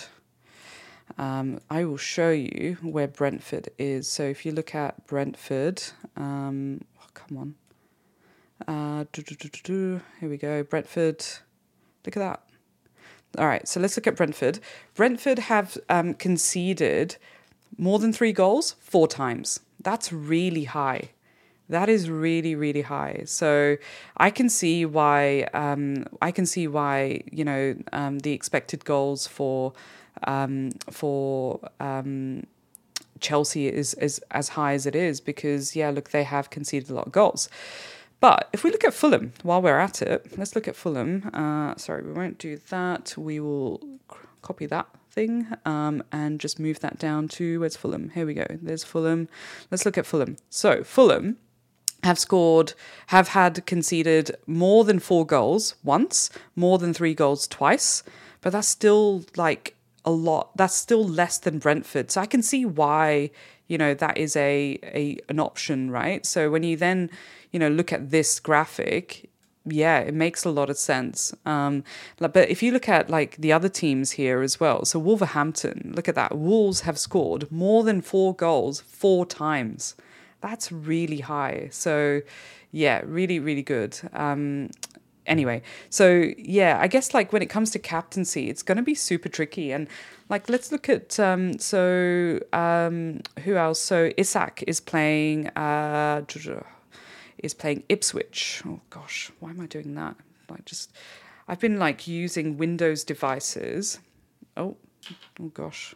Um, I will show you where Brentford is. So if you look at Brentford, um, oh, come on, uh, do, do, do, do, do. Here we go, Brentford. Look at that. All right, so let's look at Brentford. Brentford have um, conceded more than three goals four times. That's really high. That is really, really high. So I can see why. Um, I can see why you know um, the expected goals for um, for um, Chelsea is is as high as it is because yeah, look, they have conceded a lot of goals. But if we look at Fulham, while we're at it, let's look at Fulham. Uh, sorry, we won't do that. We will copy that thing um, and just move that down to, where's Fulham? Here we go. There's Fulham. Let's look at Fulham. So Fulham have scored, have had conceded more than four goals once, more than three goals twice. But that's still like a lot. That's still less than Brentford. So I can see why, you know, that is a, a an option, right? So when you then, you know, look at this graphic, yeah, it makes a lot of sense. Um, but if you look at like the other teams here as well, so Wolverhampton, look at that. Wolves have scored more than four goals four times. That's really high. So yeah, really, really good. Um, anyway, so yeah, I guess like when it comes to captaincy, it's going to be super tricky. And like, let's look at, um, so um, who else? So Isak is playing, uh, is playing Ipswich. Oh gosh, why am I doing that? Like just, I've been like using Windows devices. Oh, oh gosh.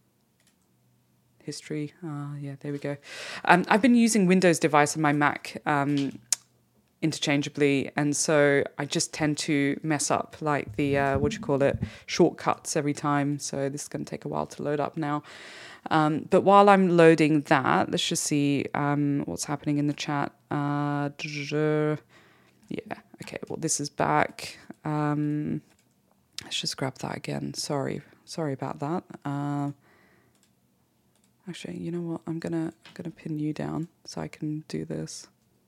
History. Ah, uh, yeah, there we go. Um, I've been using Windows device on my Mac um, interchangeably, and so I just tend to mess up like the uh, what do you call it shortcuts every time. So this is going to take a while to load up now. Um, but while I'm loading that, let's just see um, what's happening in the chat. Uh, yeah, okay. Well, this is back. Um, let's just grab that again. Sorry, sorry about that. Uh, Actually, you know what? I'm gonna I'm gonna pin you down so I can do this.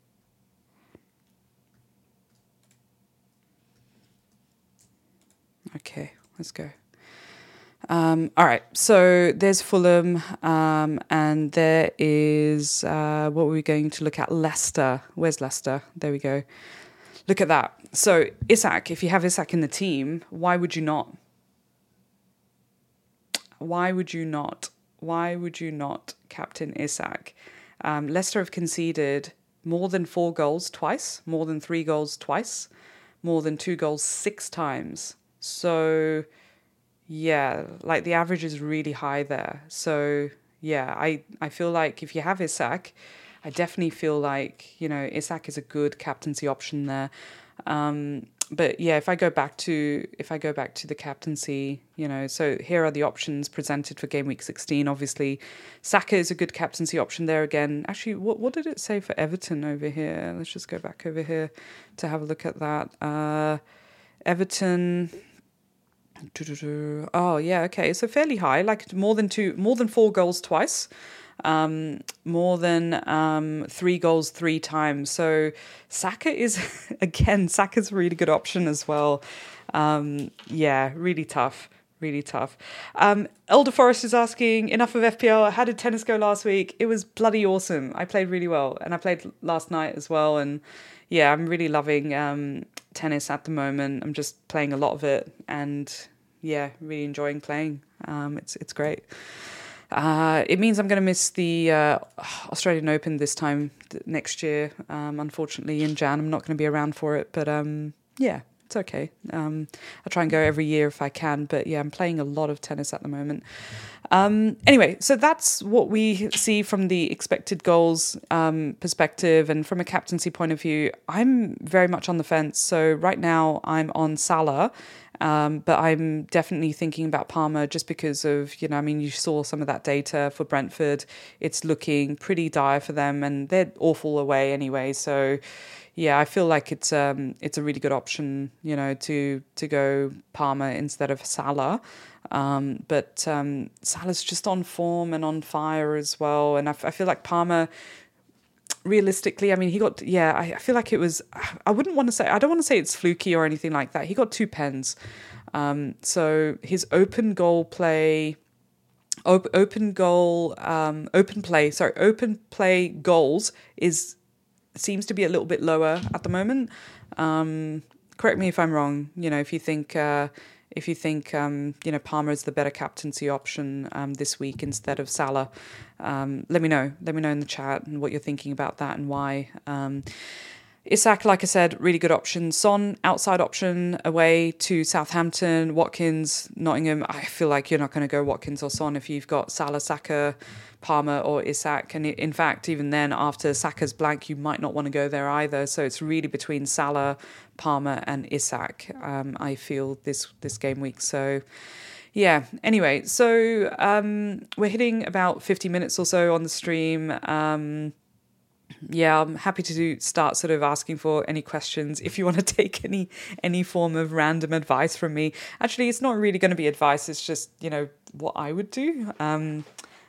Okay, let's go. Um, all right, so there's Fulham, um, and there is uh, what were we going to look at? Leicester. Where's Leicester? There we go. Look at that. So Isak, if you have Isak in the team, why would you not? Why would you not? Why would you not captain Isak? Um, Leicester have conceded more than four goals twice, more than three goals twice, more than two goals six times. So, yeah, like the average is really high there. So, yeah, I, I feel like if you have Isak, I definitely feel like, you know, Isak is a good captaincy option there. Um, but yeah, if I go back to if I go back to the captaincy, you know, so here are the options presented for game week sixteen. Obviously, Saka is a good captaincy option there again. Actually, what what did it say for Everton over here? Let's just go back over here to have a look at that. Uh, Everton. Oh yeah, okay. So fairly high, like more than two, more than four goals twice. um, more than um, three goals three times. So Saka is, again, Saka's a really good option as well. Um, yeah, really tough. Really tough. Um, Elder Forest is asking, enough of F P L. How did tennis go last week? It was bloody awesome. I played really well. And I played last night as well. And yeah, I'm really loving um, tennis at the moment. I'm just playing a lot of it. And yeah, really enjoying playing. Um, it's it's great. Uh, it means I'm going to miss the uh, Australian Open this time next year. Um, unfortunately, in Jan, I'm not going to be around for it. But um, yeah. It's okay. Um, I try and go every year if I can, but yeah, I'm playing a lot of tennis at the moment. Um, anyway, so that's what we see from the expected goals um, perspective, and from a captaincy point of view, I'm very much on the fence. So right now I'm on Salah, um, but I'm definitely thinking about Palmer just because of, you know, I mean, you saw some of that data for Brentford. It's looking pretty dire for them, and they're awful away anyway. So yeah, I feel like it's um it's a really good option, you know, to to go Palmer instead of Salah. Um, but um, Salah's just on form and on fire as well, and I, f- I feel like Palmer, realistically, I mean, he got yeah. I, I feel like it was. I wouldn't want to say. I don't want to say it's fluky or anything like that. He got two pens, um, so his open goal play. Op- open goal, um, open play. Sorry, open play goals is. Seems to be a little bit lower at the moment. Um, correct me if I'm wrong. You know, if you think uh, if you think um, you know, Palmer is the better captaincy option um, this week instead of Salah, um, let me know. Let me know in the chat and what you're thinking about that and why. Um, Isak, like I said, really good option. Son, outside option away to Southampton. Watkins, Nottingham. I feel like you're not going to go Watkins or Son if you've got Salah, Saka, Palmer or Isak. And in fact, even then, after Saka's blank, you might not want to go there either. So it's really between Salah, Palmer and Isak, um, I feel, this, this game week. So yeah, anyway, so um, we're hitting about fifty minutes or so on the stream. Um, yeah, I'm happy to do, start sort of asking for any questions. If you want to take any any form of random advice from me, actually, it's not really going to be advice. It's just, you know, what I would do. Um,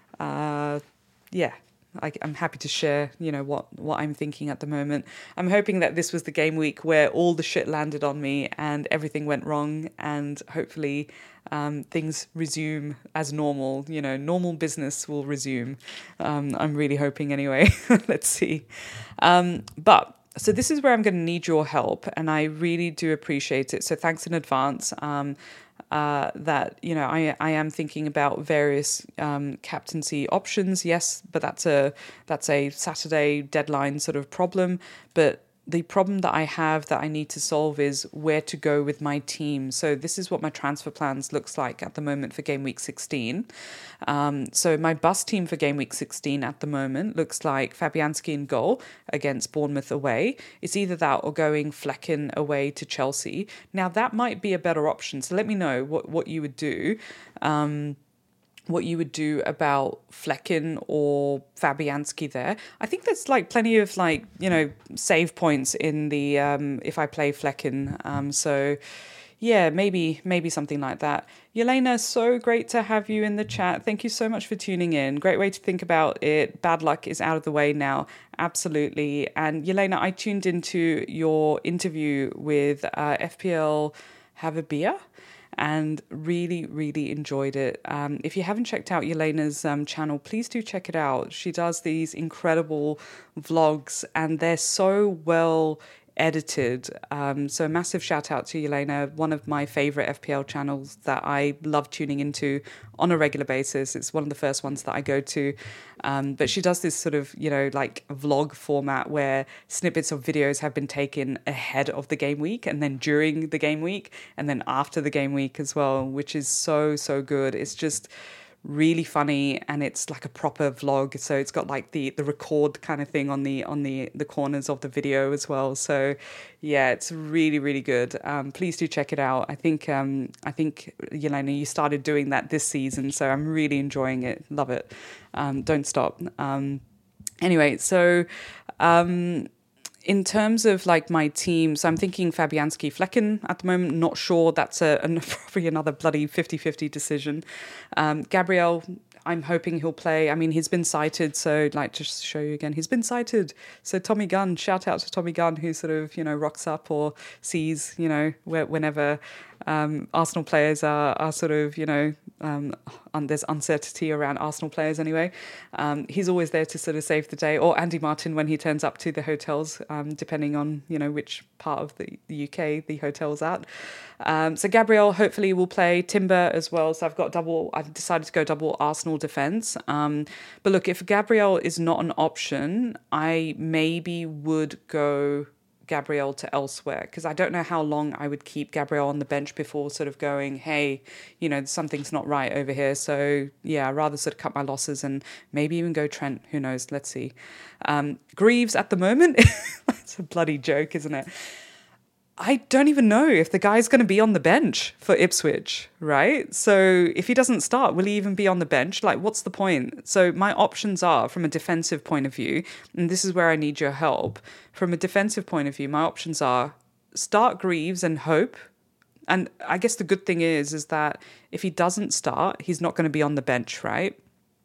uh, yeah, I, I'm happy to share, you know, what what I'm thinking at the moment. I'm hoping that this was the game week where all the shit landed on me and everything went wrong, and hopefully um, things resume as normal. You know, normal business will resume. Um, I'm really hoping anyway. Let's see. Um, but so this is where I'm going to need your help, and I really do appreciate it. So thanks in advance. Um, Uh, that, you know, I I am thinking about various um, captaincy options, yes, but that's a that's a Saturday deadline sort of problem. But the problem that I have that I need to solve is where to go with my team. So this is what my transfer plans looks like at the moment for game week sixteen. Um, so my bus team for game week sixteen at the moment looks like Fabianski in goal against Bournemouth away. It's either that or going Flecken away to Chelsea. Now that might be a better option. So let me know what, what you would do. Um, what you would do about Flecken or Fabianski there. I think there's like plenty of like, you know, save points in the, um, if I play Flecken. Um, so yeah, maybe, maybe something like that. Yelena, so great to have you in the chat. Thank you so much for tuning in. Great way to think about it. Bad luck is out of the way now. Absolutely. And Yelena, I tuned into your interview with uh, F P L Have a Beer, and really, really enjoyed it. Um, if you haven't checked out Yelena's um, channel, please do check it out. She does these incredible vlogs, and they're so well edited. Um, so massive shout out to Yelena, one of my favorite F P L channels that I love tuning into on a regular basis. It's one of the first ones that I go to. Um, but she does this sort of, you know, like vlog format where snippets of videos have been taken ahead of the game week and then during the game week and then after the game week as well, which is so, so good. It's just really funny, and it's like a proper vlog, so it's got like the the record kind of thing on the on the the corners of the video as well. So yeah, it's really, really good. Um please do check it out. I think um I think Yelena, you started doing that this season, so I'm really enjoying it. Love it. Um don't stop. Um anyway, so um in terms of like my team, so I'm thinking Fabianski, Flecken at the moment. Not sure. That's a, a probably another bloody fifty-fifty decision. Um, Gabriel, I'm hoping he'll play. I mean, he's been cited, so like just to show you again, he's been cited. So Tommy Gunn, shout out to Tommy Gunn, who sort of, you know, rocks up or sees, you know, where, whenever um, Arsenal players are, are sort of, you know, um, un- there's uncertainty around Arsenal players anyway. Um, he's always there to sort of save the day. Or Andy Martin when he turns up to the hotels, um, depending on, you know, which part of the, the U K the hotel's at. Um, so Gabriel hopefully will play, Timber as well. So I've got double, I've decided to go double Arsenal defence. Um, but look, if Gabriel is not an option, I maybe would go Gabriel to elsewhere, because I don't know how long I would keep Gabriel on the bench before sort of going, hey, you know, something's not right over here. So yeah, I'd rather sort of cut my losses and maybe even go Trent. Who knows? Let's see. Um, Greaves at the moment, that's a bloody joke, isn't it? I don't even know if the guy's going to be on the bench for Ipswich, right? So if he doesn't start, will he even be on the bench? Like, what's the point? So my options are, from a defensive point of view, and this is where I need your help. From a defensive point of view, my options are start Greaves and hope. And I guess the good thing is, is that if he doesn't start, he's not going to be on the bench, right?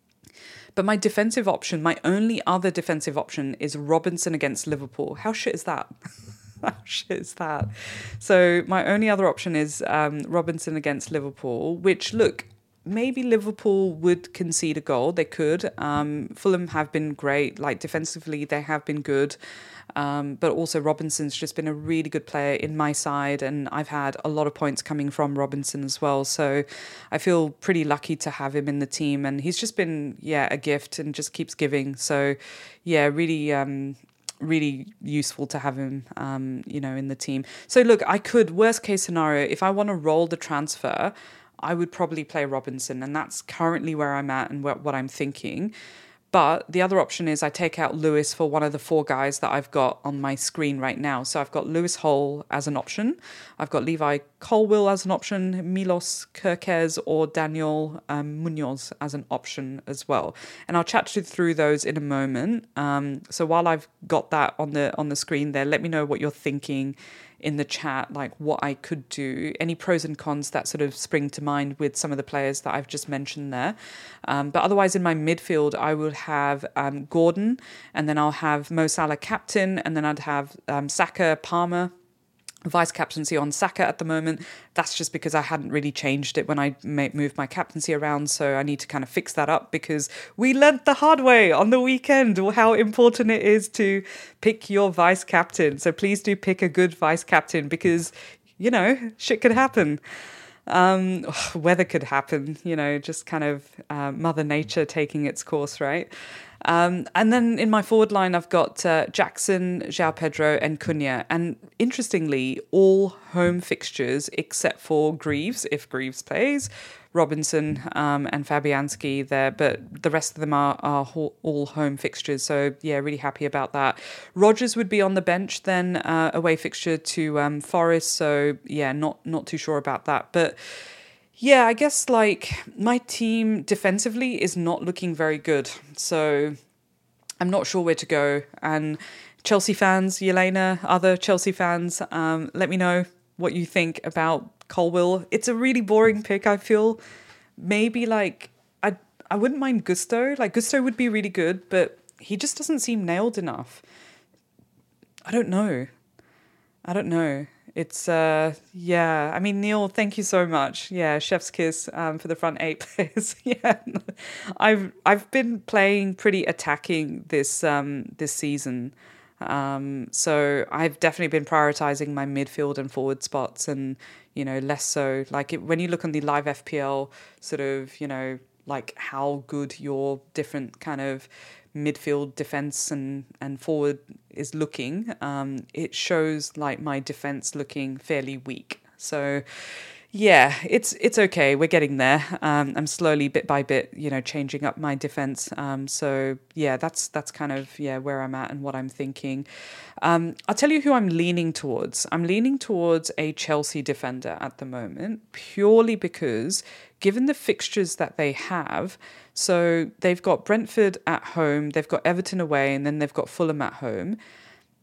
But my defensive option, my only other defensive option is Robinson against Liverpool. How shit is that? How shit is that? So my only other option is um, Robinson against Liverpool, which, look, maybe Liverpool would concede a goal. They could. Um, Fulham have been great. Like, defensively, they have been good. Um, but also Robinson's just been a really good player in my side, and I've had a lot of points coming from Robinson as well. So I feel pretty lucky to have him in the team, and he's just been, yeah, a gift and just keeps giving. So, yeah, really... Um, really useful to have him, um, you know, in the team. So look, I could, worst case scenario, if I want to roll the transfer, I would probably play Robinson, and that's currently where I'm at and what, what I'm thinking. But the other option is I take out Lewis for one of the four guys that I've got on my screen right now. So I've got Lewis Hole as an option. I've got Levi Colwill as an option, Milos Kerkez or Daniel um, Munoz as an option as well. And I'll chat you through those in a moment. Um, so while I've got that on the on the screen there, let me know what you're thinking in the chat, like what I could do, any pros and cons that sort of spring to mind with some of the players that I've just mentioned there. Um, but otherwise in my midfield, I would have um, Gordon, and then I'll have Mo Salah captain, and then I'd have um, Saka, Palmer, vice captaincy on Saka at the moment. That's just because I hadn't really changed it when I moved my captaincy around, so I need to kind of fix that up, because we learnt the hard way on the weekend how important it is to pick your vice captain. So please do pick a good vice captain, because, you know, shit could happen. Um, weather could happen, you know, just kind of uh, Mother Nature taking its course, right? Um, and then in my forward line, I've got uh, Jackson, João Pedro and Cunha. And interestingly, all home fixtures except for Greaves, if Greaves plays, Robinson um, and Fabianski there. But the rest of them are, are all home fixtures. So, yeah, really happy about that. Rodgers would be on the bench then, uh, away fixture to um, Forest. So, yeah, not, not too sure about that. But... yeah, I guess like my team defensively is not looking very good. So I'm not sure where to go. And Chelsea fans, Yelena, other Chelsea fans, um, let me know what you think about Colwill. It's a really boring pick, I feel. Maybe like, I I wouldn't mind Gusto. Like Gusto would be really good, but he just doesn't seem nailed enough. I don't know. I don't know. It's, uh, yeah, I mean, Neil, thank you so much. Yeah, chef's kiss um, for the front eight players. yeah, I've I've been playing pretty attacking this um, this season. Um, so I've definitely been prioritizing my midfield and forward spots, and, you know, less so. Like it, when you look on the live F P L, sort of, you know, like how good your different kind of midfield, defense and and forward is looking, um it shows like my defense looking fairly weak. So yeah, it's it's okay, we're getting there. um I'm slowly, bit by bit, you know, changing up my defense. Um so yeah, that's that's kind of yeah where I'm at and what I'm thinking. um I'll tell you who I'm leaning towards. I'm leaning towards a Chelsea defender at the moment, purely because given the fixtures that they have, so they've got Brentford at home, they've got Everton away, and then they've got Fulham at home.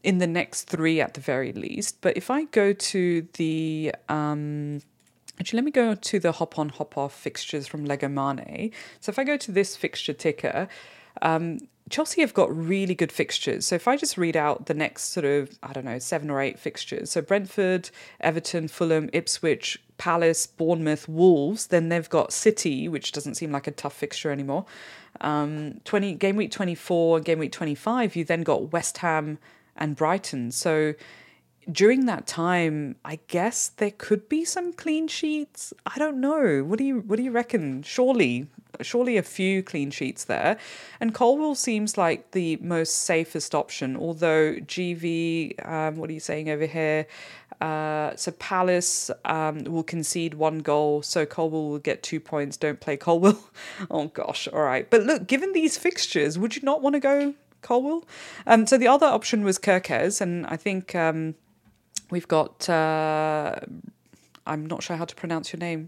in the next three at the very least. But if I go to the um, actually, let me go to the hop on hop off fixtures from Lego Mane. So if I go to this fixture ticker, um, Chelsea have got really good fixtures. So if I just read out the next sort of, I don't know, seven or eight fixtures. So Brentford, Everton, Fulham, Ipswich, Palace, Bournemouth, Wolves. Then they've got City, which doesn't seem like a tough fixture anymore. Um, twenty game week twenty-four, game week twenty-five. You then got West Ham and Brighton. So during that time, I guess there could be some clean sheets. I don't know. What do you What do you reckon? Surely, surely a few clean sheets there. And Colwill seems like the most safest option. Although G V, um, what are you saying over here? Uh, so Palace um, will concede one goal, so Colwill will get two points. Don't play Colwill. Oh gosh, all right. But look, given these fixtures, would you not want to go Colwill? Um, so the other option was Kirkes, and I think um, we've got. Uh, I'm not sure how to pronounce your name.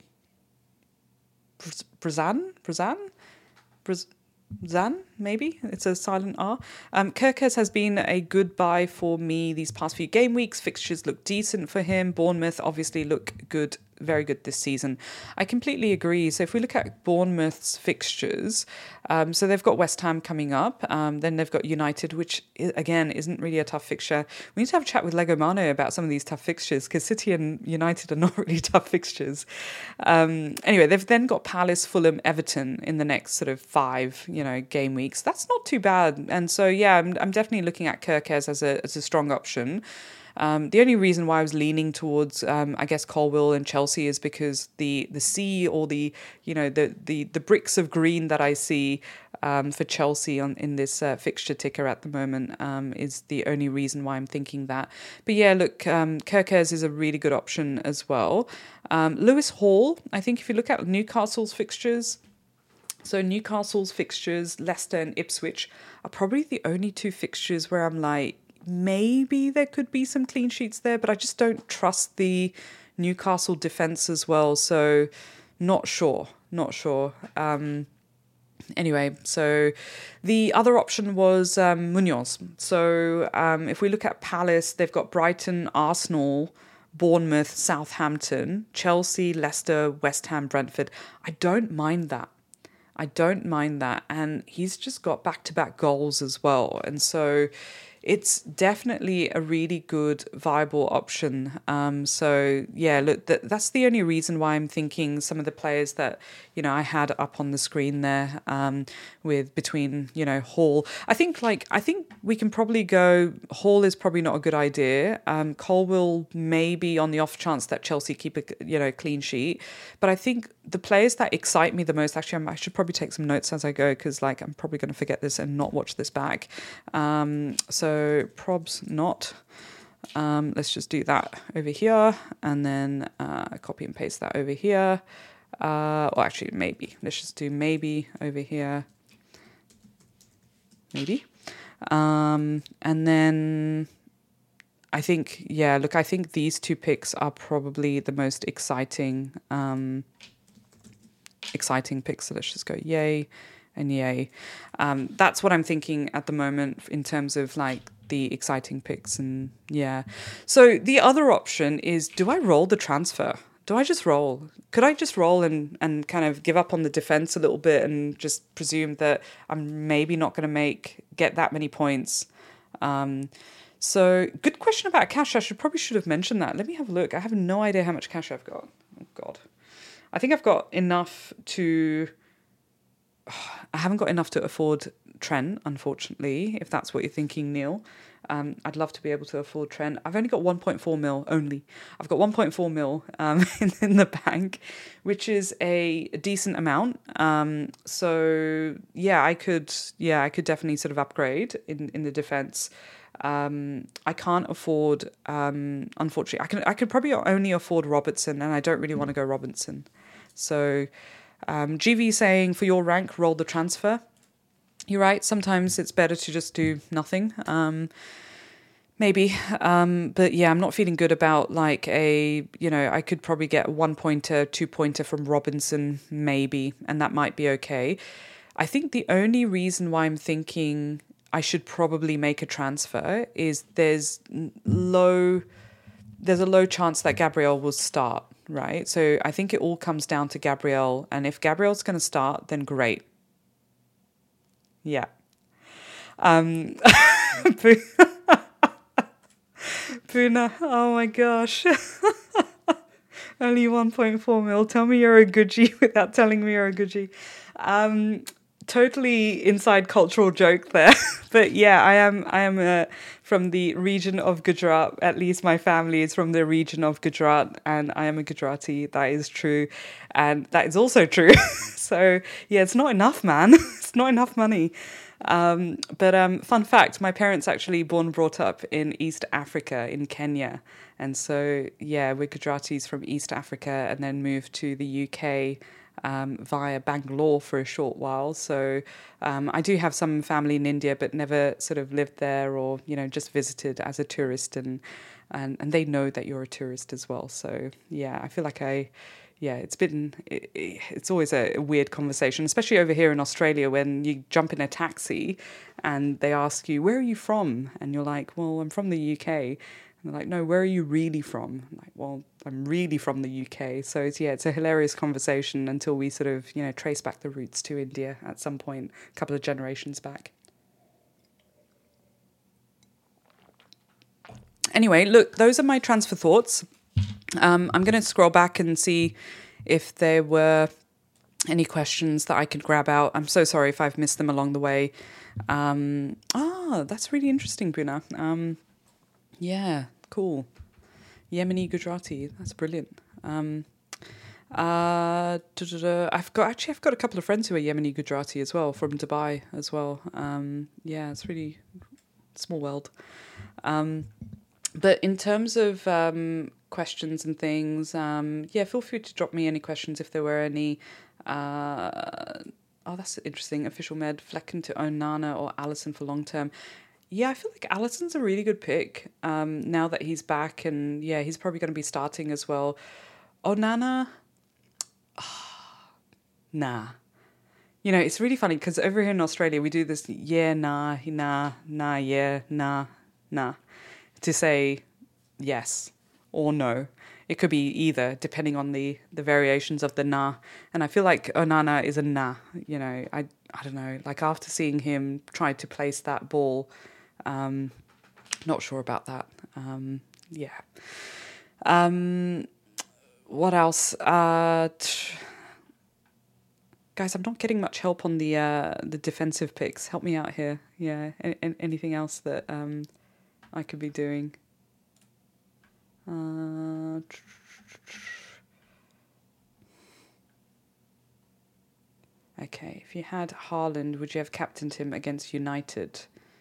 Brazan, Brazan, Brazan. Maybe it's a silent R. Um, Kirkes has been a good buy for me these past few game weeks. Fixtures look decent for him. Bournemouth obviously look good, very good this season. I completely agree. So if we look at Bournemouth's fixtures, um, so they've got West Ham coming up. Um, then they've got United, which again isn't really a tough fixture. We need to have a chat with Lego Mane about some of these tough fixtures because City and United are not really tough fixtures. Um, anyway, they've then got Palace, Fulham, Everton in the next sort of five, you know, game weeks. That's not too bad. And so, yeah, I'm, I'm definitely looking at Kirkes as a as a strong option. Um, the only reason why I was leaning towards, um, I guess, Colwill and Chelsea is because the the sea or the, you know, the the, the bricks of green that I see um, for Chelsea on in this uh, fixture ticker at the moment um, is the only reason why I'm thinking that. But yeah, look, um, Kirkes is a really good option as well. Um, Lewis Hall, I think if you look at Newcastle's fixtures, so Newcastle's fixtures, Leicester and Ipswich are probably the only two fixtures where I'm like, maybe there could be some clean sheets there, but I just don't trust the Newcastle defence as well. So not sure, not sure. Um, anyway, so the other option was um, Munoz. So um, if we look at Palace, they've got Brighton, Arsenal, Bournemouth, Southampton, Chelsea, Leicester, West Ham, Brentford. I don't mind that. I don't mind that. And he's just got back-to-back goals as well. And so it's definitely a really good, viable option. Um, so, yeah, look, th- that's the only reason why I'm thinking some of the players that, you know, I had up on the screen there um, with between, you know, Hall. I think, like, I think we can probably go, Hall is probably not a good idea. Um, Colwill maybe on the off chance that Chelsea keep a, you know, clean sheet. But I think the players that excite me the most, actually, I'm, I should probably take some notes as I go because, like, I'm probably going to forget this and not watch this back. Um, so probs not. Um, let's just do that over here and then uh, copy and paste that over here. Uh, or actually, maybe. Let's just do maybe over here. Maybe. Um, and then I think, yeah, look, I think these two picks are probably the most exciting, um, exciting picks. So let's just go yay and yay. Um, that's what I'm thinking at the moment in terms of like the exciting picks. And yeah. So the other option is, do I roll the transfer? Do I just roll? Could I just roll and, and kind of give up on the defense a little bit and just presume that I'm maybe not going to make get that many points? Um, so good question about cash. I should probably should have mentioned that. Let me have a look. I have no idea how much cash I've got. Oh God. I think I've got enough to... I haven't got enough to afford Trent, unfortunately, if that's what you're thinking, Neil. Um, I'd love to be able to afford Trent. I've only got one point four mil only. I've got one point four mil um, in, in the bank, which is a decent amount. Um, so yeah, I could, yeah, I could definitely sort of upgrade in, in the defense. Um, I can't afford, um, unfortunately, I can, I could probably only afford Robertson, and I don't really want to go Robinson. So, um, G V saying for your rank, roll the transfer. You're right. Sometimes it's better to just do nothing. Um, maybe. Um, but yeah, I'm not feeling good about like a, you know, I could probably get a one pointer, two pointer from Robinson, maybe, and that might be okay. I think the only reason why I'm thinking I should probably make a transfer is there's low there's a low chance that Gabriel will start, right? So I think it all comes down to Gabriel, and if Gabriel's going to start, then great. Yeah. Um, Puna, oh my gosh. Only one point four mil. Tell me you're a Gucci without telling me you're a Gucci. Um, totally inside cultural joke there. But yeah, I am I am uh, from the region of Gujarat. At least my family is from the region of Gujarat, and I am a Gujarati. That is true. And that is also true. So yeah, it's not enough, man. It's not enough money. Um, but um, fun fact, my parents actually born and brought up in East Africa, in Kenya. And so, yeah, we're Gujaratis from East Africa and then moved to the U K um, via Bangalore for a short while. So um, I do have some family in India, but never sort of lived there or, you know, just visited as a tourist. And, and, and they know that you're a tourist as well. So, yeah, I feel like I... Yeah, it's been, it, it's always a weird conversation, especially over here in Australia when you jump in a taxi and they ask you, where are you from? And you're like, well, I'm from the U K. And they're like, no, where are you really from? I'm like, well, I'm really from the U K. So it's, yeah, it's a hilarious conversation until we sort of, you know, trace back the roots to India at some point, a couple of generations back. Anyway, look, those are my transfer thoughts. Um, I'm going to scroll back and see if there were any questions that I could grab out. I'm so sorry if I've missed them along the way. Um, oh, that's really interesting, Puna. Um, yeah, cool. Yemeni Gujarati, that's brilliant. Um, uh, I've got actually I've got a couple of friends who are Yemeni Gujarati as well, from Dubai as well. Um, yeah, it's really small world. Um, but in terms of um, questions and things, um, yeah, feel free to drop me any questions if there were any. Uh, oh, that's interesting. Official med, Flecken to own Nana or Allison for long term. Yeah, I feel like Allison's a really good pick um, now that he's back, and yeah, he's probably going to be starting as well. Onana, oh, nah. You know, it's really funny because over here in Australia we do this yeah, nah, nah, nah, yeah, nah, nah, to say yes or no. It could be either, depending on the, the variations of the nah. And I feel like Onana is a nah. You know, I I don't know. Like after seeing him try to place that ball, um, not sure about that. Um, yeah. Um, what else? Uh, t- guys, I'm not getting much help on the uh, the defensive picks. Help me out here. Yeah. A- anything else that um, I could be doing? Uh, okay, if you had Haaland, would you have captained him against United?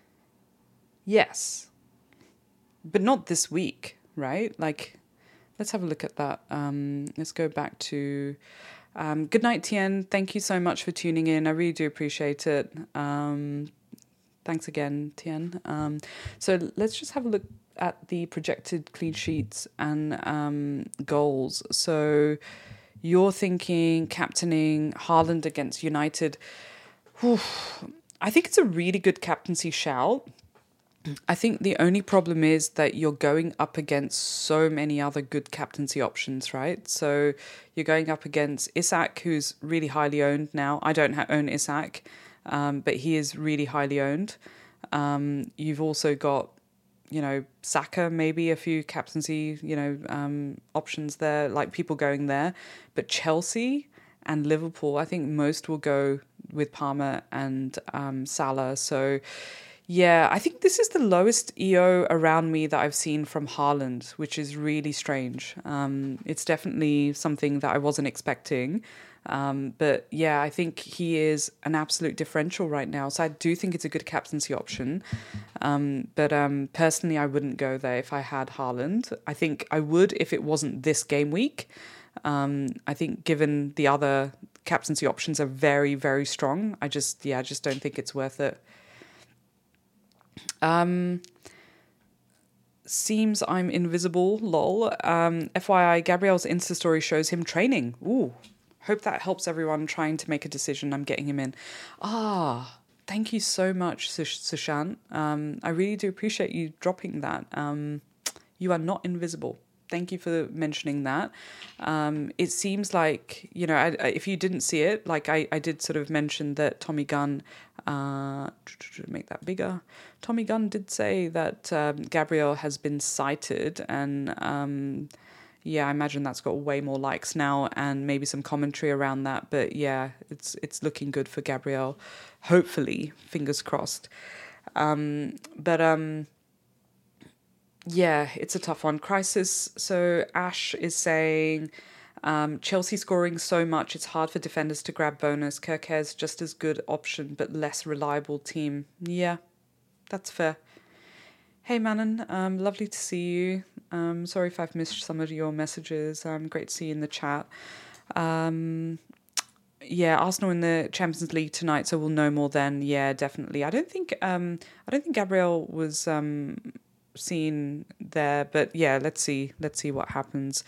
Yes, but not this week, right? Like, let's have a look at that. Um, let's go back to... Um, good night, Tien. Thank you so much for tuning in. I really do appreciate it. Um, thanks again, Tien. Um, so let's just have a look at the projected clean sheets and um, goals. So you're thinking captaining Haaland against United. Whew. I think it's a really good captaincy shout. I think the only problem is that you're going up against so many other good captaincy options, right? So you're going up against Isak, who's really highly owned now. I don't ha- own Isak, um, but he is really highly owned. Um, you've also got, you know, Saka, maybe a few captaincy, you know, um, options there, like people going there. But Chelsea and Liverpool, I think most will go with Palmer and um, Salah. So, yeah, I think this is the lowest E O around me that I've seen from Haaland, which is really strange. Um, it's definitely something that I wasn't expecting. Um, but yeah, I think he is an absolute differential right now. So I do think it's a good captaincy option. Um, but um, personally, I wouldn't go there if I had Haaland. I think I would if it wasn't this game week. Um, I think given the other captaincy options are very, very strong, I just, yeah, I just don't think it's worth it. Um, seems I'm invisible, lol. Um, F Y I, Gabriel's Insta story shows him training. Ooh. Hope that helps everyone trying to make a decision. I'm getting him in. Ah, thank you so much, Sush- Sushant. Um, I really do appreciate you dropping that. Um, you are not invisible. Thank you for mentioning that. Um, it seems like, you know, I, I, if you didn't see it, like I, I did sort of mention that Tommy Gunn, uh, make that bigger. Tommy Gunn did say that um, Gabriel has been cited, and um, yeah, I imagine that's got way more likes now and maybe some commentary around that. But yeah, it's it's looking good for Gabriel. Hopefully, fingers crossed. Um, but um, yeah, it's a tough one. Crisis. So Ash is saying um, Chelsea scoring so much, it's hard for defenders to grab bonus. Kerker's just as good option, but less reliable team. Yeah, that's fair. Hey Manon, um, lovely to see you. Um, sorry if I've missed some of your messages. Um, great to see you in the chat. Um, yeah, Arsenal in the Champions League tonight, so we'll know more then. Yeah, definitely. I don't think um, I don't think Gabriel was um, seen there, but yeah, let's see. Let's see what happens.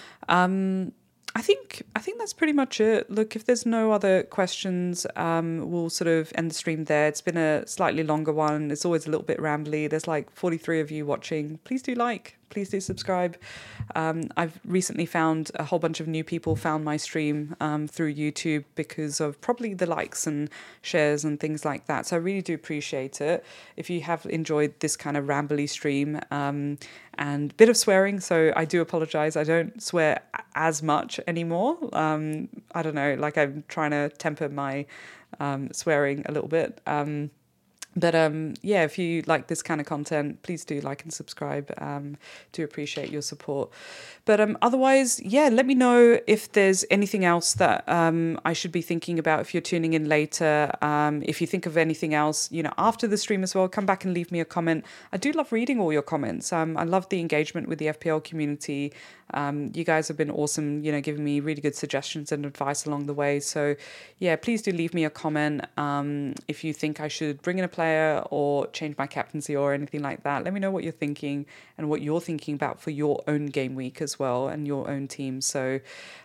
Um, I think I think that's pretty much it. Look, if there's no other questions, um, we'll sort of end the stream there. It's been a slightly longer one. It's always a little bit rambly. There's like forty-three of you watching. Please do like. Please do subscribe. Um, I've recently found a whole bunch of new people found my stream um, through YouTube because of probably the likes and shares and things like that. So I really do appreciate it. If you have enjoyed this kind of rambly stream um, and bit of swearing, so I do apologize. I don't swear as much anymore. Um, I don't know, like I'm trying to temper my um, swearing a little bit. Um, But um, yeah, if you like this kind of content, please do like and subscribe. Um, do appreciate your support. But um, otherwise, yeah, let me know if there's anything else that um, I should be thinking about if you're tuning in later. Um, if you think of anything else, you know, after the stream as well, come back and leave me a comment. I do love reading all your comments. Um, I love the engagement with the F P L community. Um, you guys have been awesome, you know, giving me really good suggestions and advice along the way. So yeah, please do leave me a comment. Um, if you think I should bring in a player or change my captaincy or anything like that, let me know what you're thinking and what you're thinking about for your own game week as well and your own team. So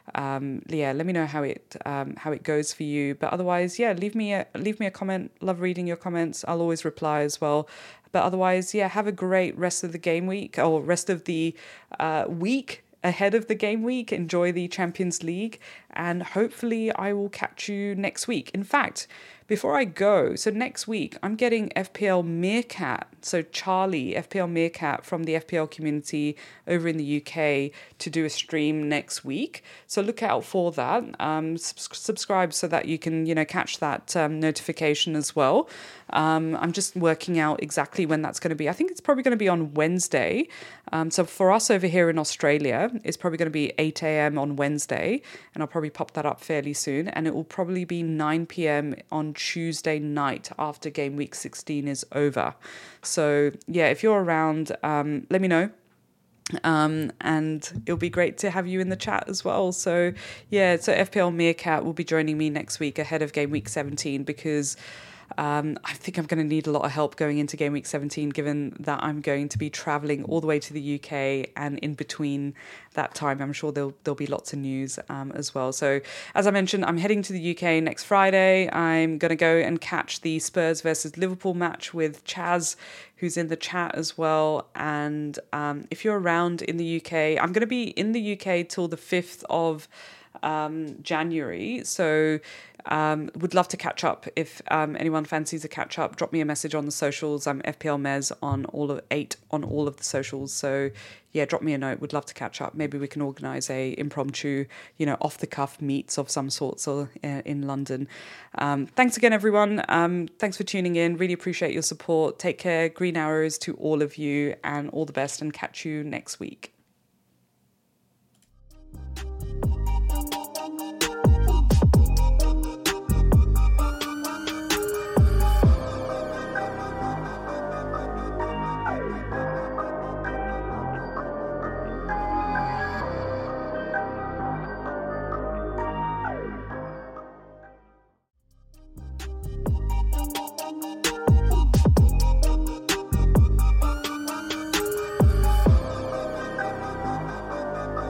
um, yeah, let me know how it um, how it goes for you. But otherwise, yeah, leave me a leave me a comment. Love reading your comments. I'll always reply as well. But otherwise, yeah, have a great rest of the game week or rest of the uh, week ahead of the game week. Enjoy the Champions League, and hopefully I will catch you next week. In fact, before I go, so next week I'm getting F P L Meerkat, so Charlie, F P L Meerkat from the F P L community over in the U K to do a stream next week. So look out for that. Um, sub- subscribe so that you can, you know, catch that um, notification as well. Um, I'm just working out exactly when that's going to be. I think it's probably going to be on Wednesday. Um, so for us over here in Australia, it's probably going to be eight a.m. on Wednesday, and I'll probably pop that up fairly soon. And it will probably be nine p.m. on Tuesday night after game week sixteen is over. So yeah, if you're around, um, let me know. Um, and it'll be great to have you in the chat as well. So yeah, so F P L Meerkat will be joining me next week ahead of game week seventeen because Um, I think I'm going to need a lot of help going into game week seventeen, given that I'm going to be traveling all the way to the U K, and in between that time, I'm sure there'll, there'll be lots of news um, as well. So as I mentioned, I'm heading to the U K next Friday. I'm going to go and catch the Spurs versus Liverpool match with Chaz, who's in the chat as well. And um, if you're around in the U K, I'm going to be in the U K till the fifth of um, January. So Um, would love to catch up. If um, anyone fancies a catch up, drop me a message on the socials. I'm F P L Mez on all of eight on all of the socials. So yeah, drop me a note. Would love to catch up. Maybe we can organise a impromptu, you know, off the cuff meets of some sorts or uh, in London. Um, thanks again, everyone. Um, thanks for tuning in. Really appreciate your support. Take care. Green arrows to all of you, and all the best. And catch you next week.